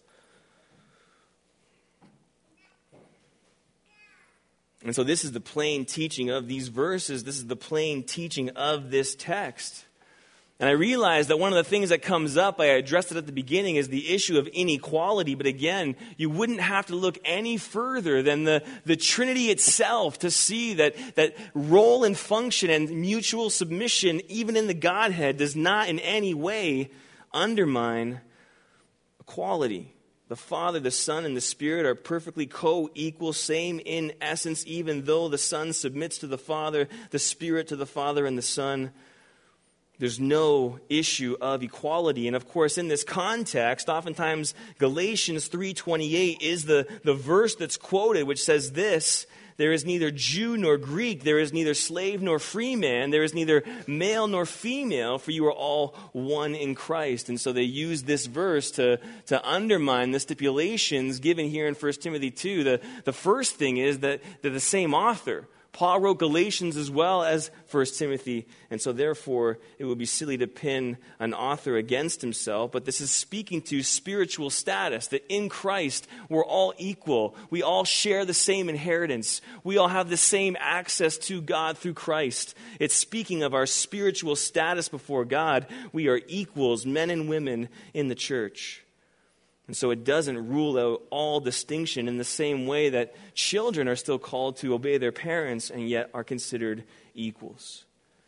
And so this is the plain teaching of these verses. This is the plain teaching of this text. And I realize that one of the things that comes up, I addressed it at the beginning, is the issue of inequality. But again, you wouldn't have to look any further than the, the Trinity itself to see that, that role and function and mutual submission, even in the Godhead, does not in any way undermine equality. The Father, the Son, and the Spirit are perfectly co-equal, same in essence, even though the Son submits to the Father, the Spirit to the Father, and the Son. There's no issue of equality. And of course, in this context, oftentimes Galatians three twenty-eight is the, the verse that's quoted, which says this: there is neither Jew nor Greek, there is neither slave nor free man, there is neither male nor female, for you are all one in Christ. And so they use this verse to, to undermine the stipulations given here in First Timothy two. The, the first thing is that they're the same author. Paul wrote Galatians as well as First Timothy, and so therefore it would be silly to pin an author against himself, but this is speaking to spiritual status, that in Christ we're all equal. We all share the same inheritance. We all have the same access to God through Christ. It's speaking of our spiritual status before God. We are equals, men and women, in the church. And so it doesn't rule out all distinction in the same way that children are still called to obey their parents and yet are considered equals.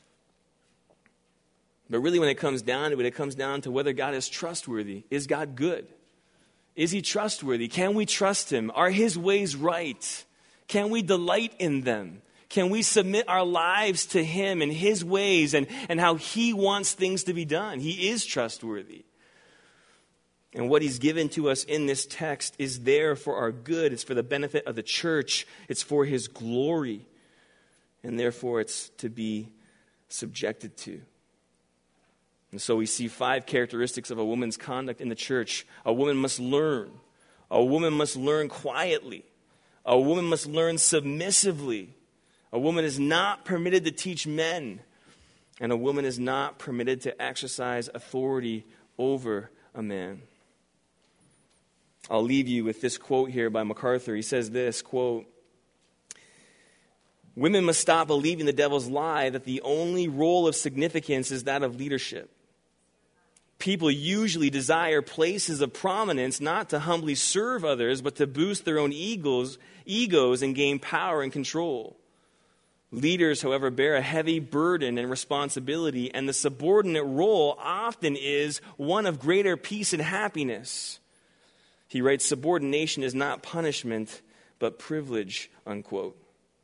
But really when it comes down to it, it comes down to whether God is trustworthy. Is God good? Is he trustworthy? Can we trust him? Are his ways right? Can we delight in them? Can we submit our lives to him and his ways and, and how he wants things to be done? He is trustworthy. And what he's given to us in this text is there for our good. It's for the benefit of the church. It's for his glory. And therefore it's to be subjected to. And so we see five characteristics of a woman's conduct in the church. A woman must learn. A woman must learn quietly. A woman must learn submissively. A woman is not permitted to teach men. And a woman is not permitted to exercise authority over a man. I'll leave you with this quote here by MacArthur. He says this, quote, "Women must stop believing the devil's lie that the only role of significance is that of leadership. People usually desire places of prominence not to humbly serve others, but to boost their own egos, egos and gain power and control. Leaders, however, bear a heavy burden and responsibility, and the subordinate role often is one of greater peace and happiness. He writes, subordination is not punishment, but privilege, unquote.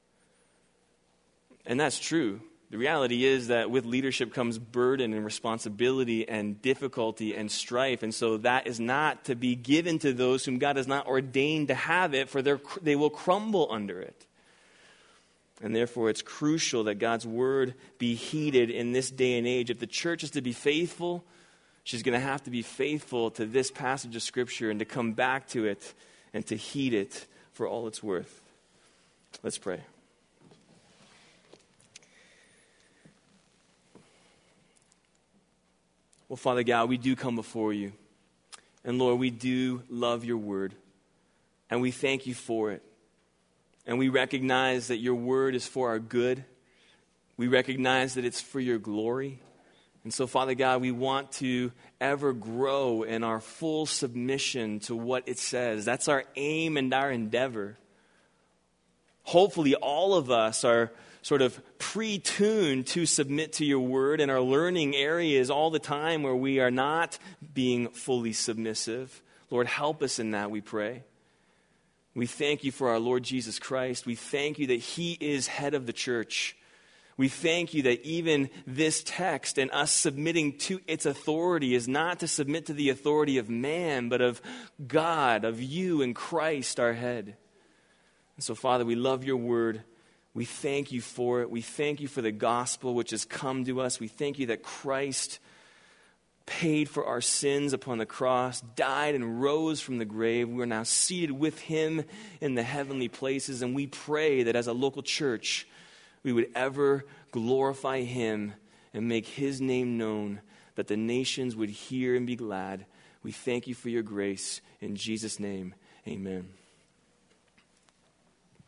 And that's true. The reality is that with leadership comes burden and responsibility and difficulty and strife. And so that is not to be given to those whom God has not ordained to have it, for they will crumble under it. And therefore it's crucial that God's word be heeded in this day and age. If the church is to be faithful, she's going to have to be faithful to this passage of Scripture and to come back to it and to heed it for all it's worth. Let's pray. Well, Father God, we do come before you. And Lord, we do love your word. And we thank you for it. And we recognize that your word is for our good. We recognize that it's for your glory. And so, Father God, we want to ever grow in our full submission to what it says. That's our aim and our endeavor. Hopefully, all of us are sort of pre-tuned to submit to your word and are learning areas all the time where we are not being fully submissive. Lord, help us in that, we pray. We thank you for our Lord Jesus Christ. We thank you that he is head of the church. We thank you that even this text and us submitting to its authority is not to submit to the authority of man, but of God, of you and Christ, our head. And so, Father, we love your word. We thank you for it. We thank you for the gospel which has come to us. We thank you that Christ paid for our sins upon the cross, died and rose from the grave. We are now seated with him in the heavenly places. And we pray that as a local church, we would ever glorify him and make his name known, that the nations would hear and be glad. We thank you for your grace. In Jesus' name, amen.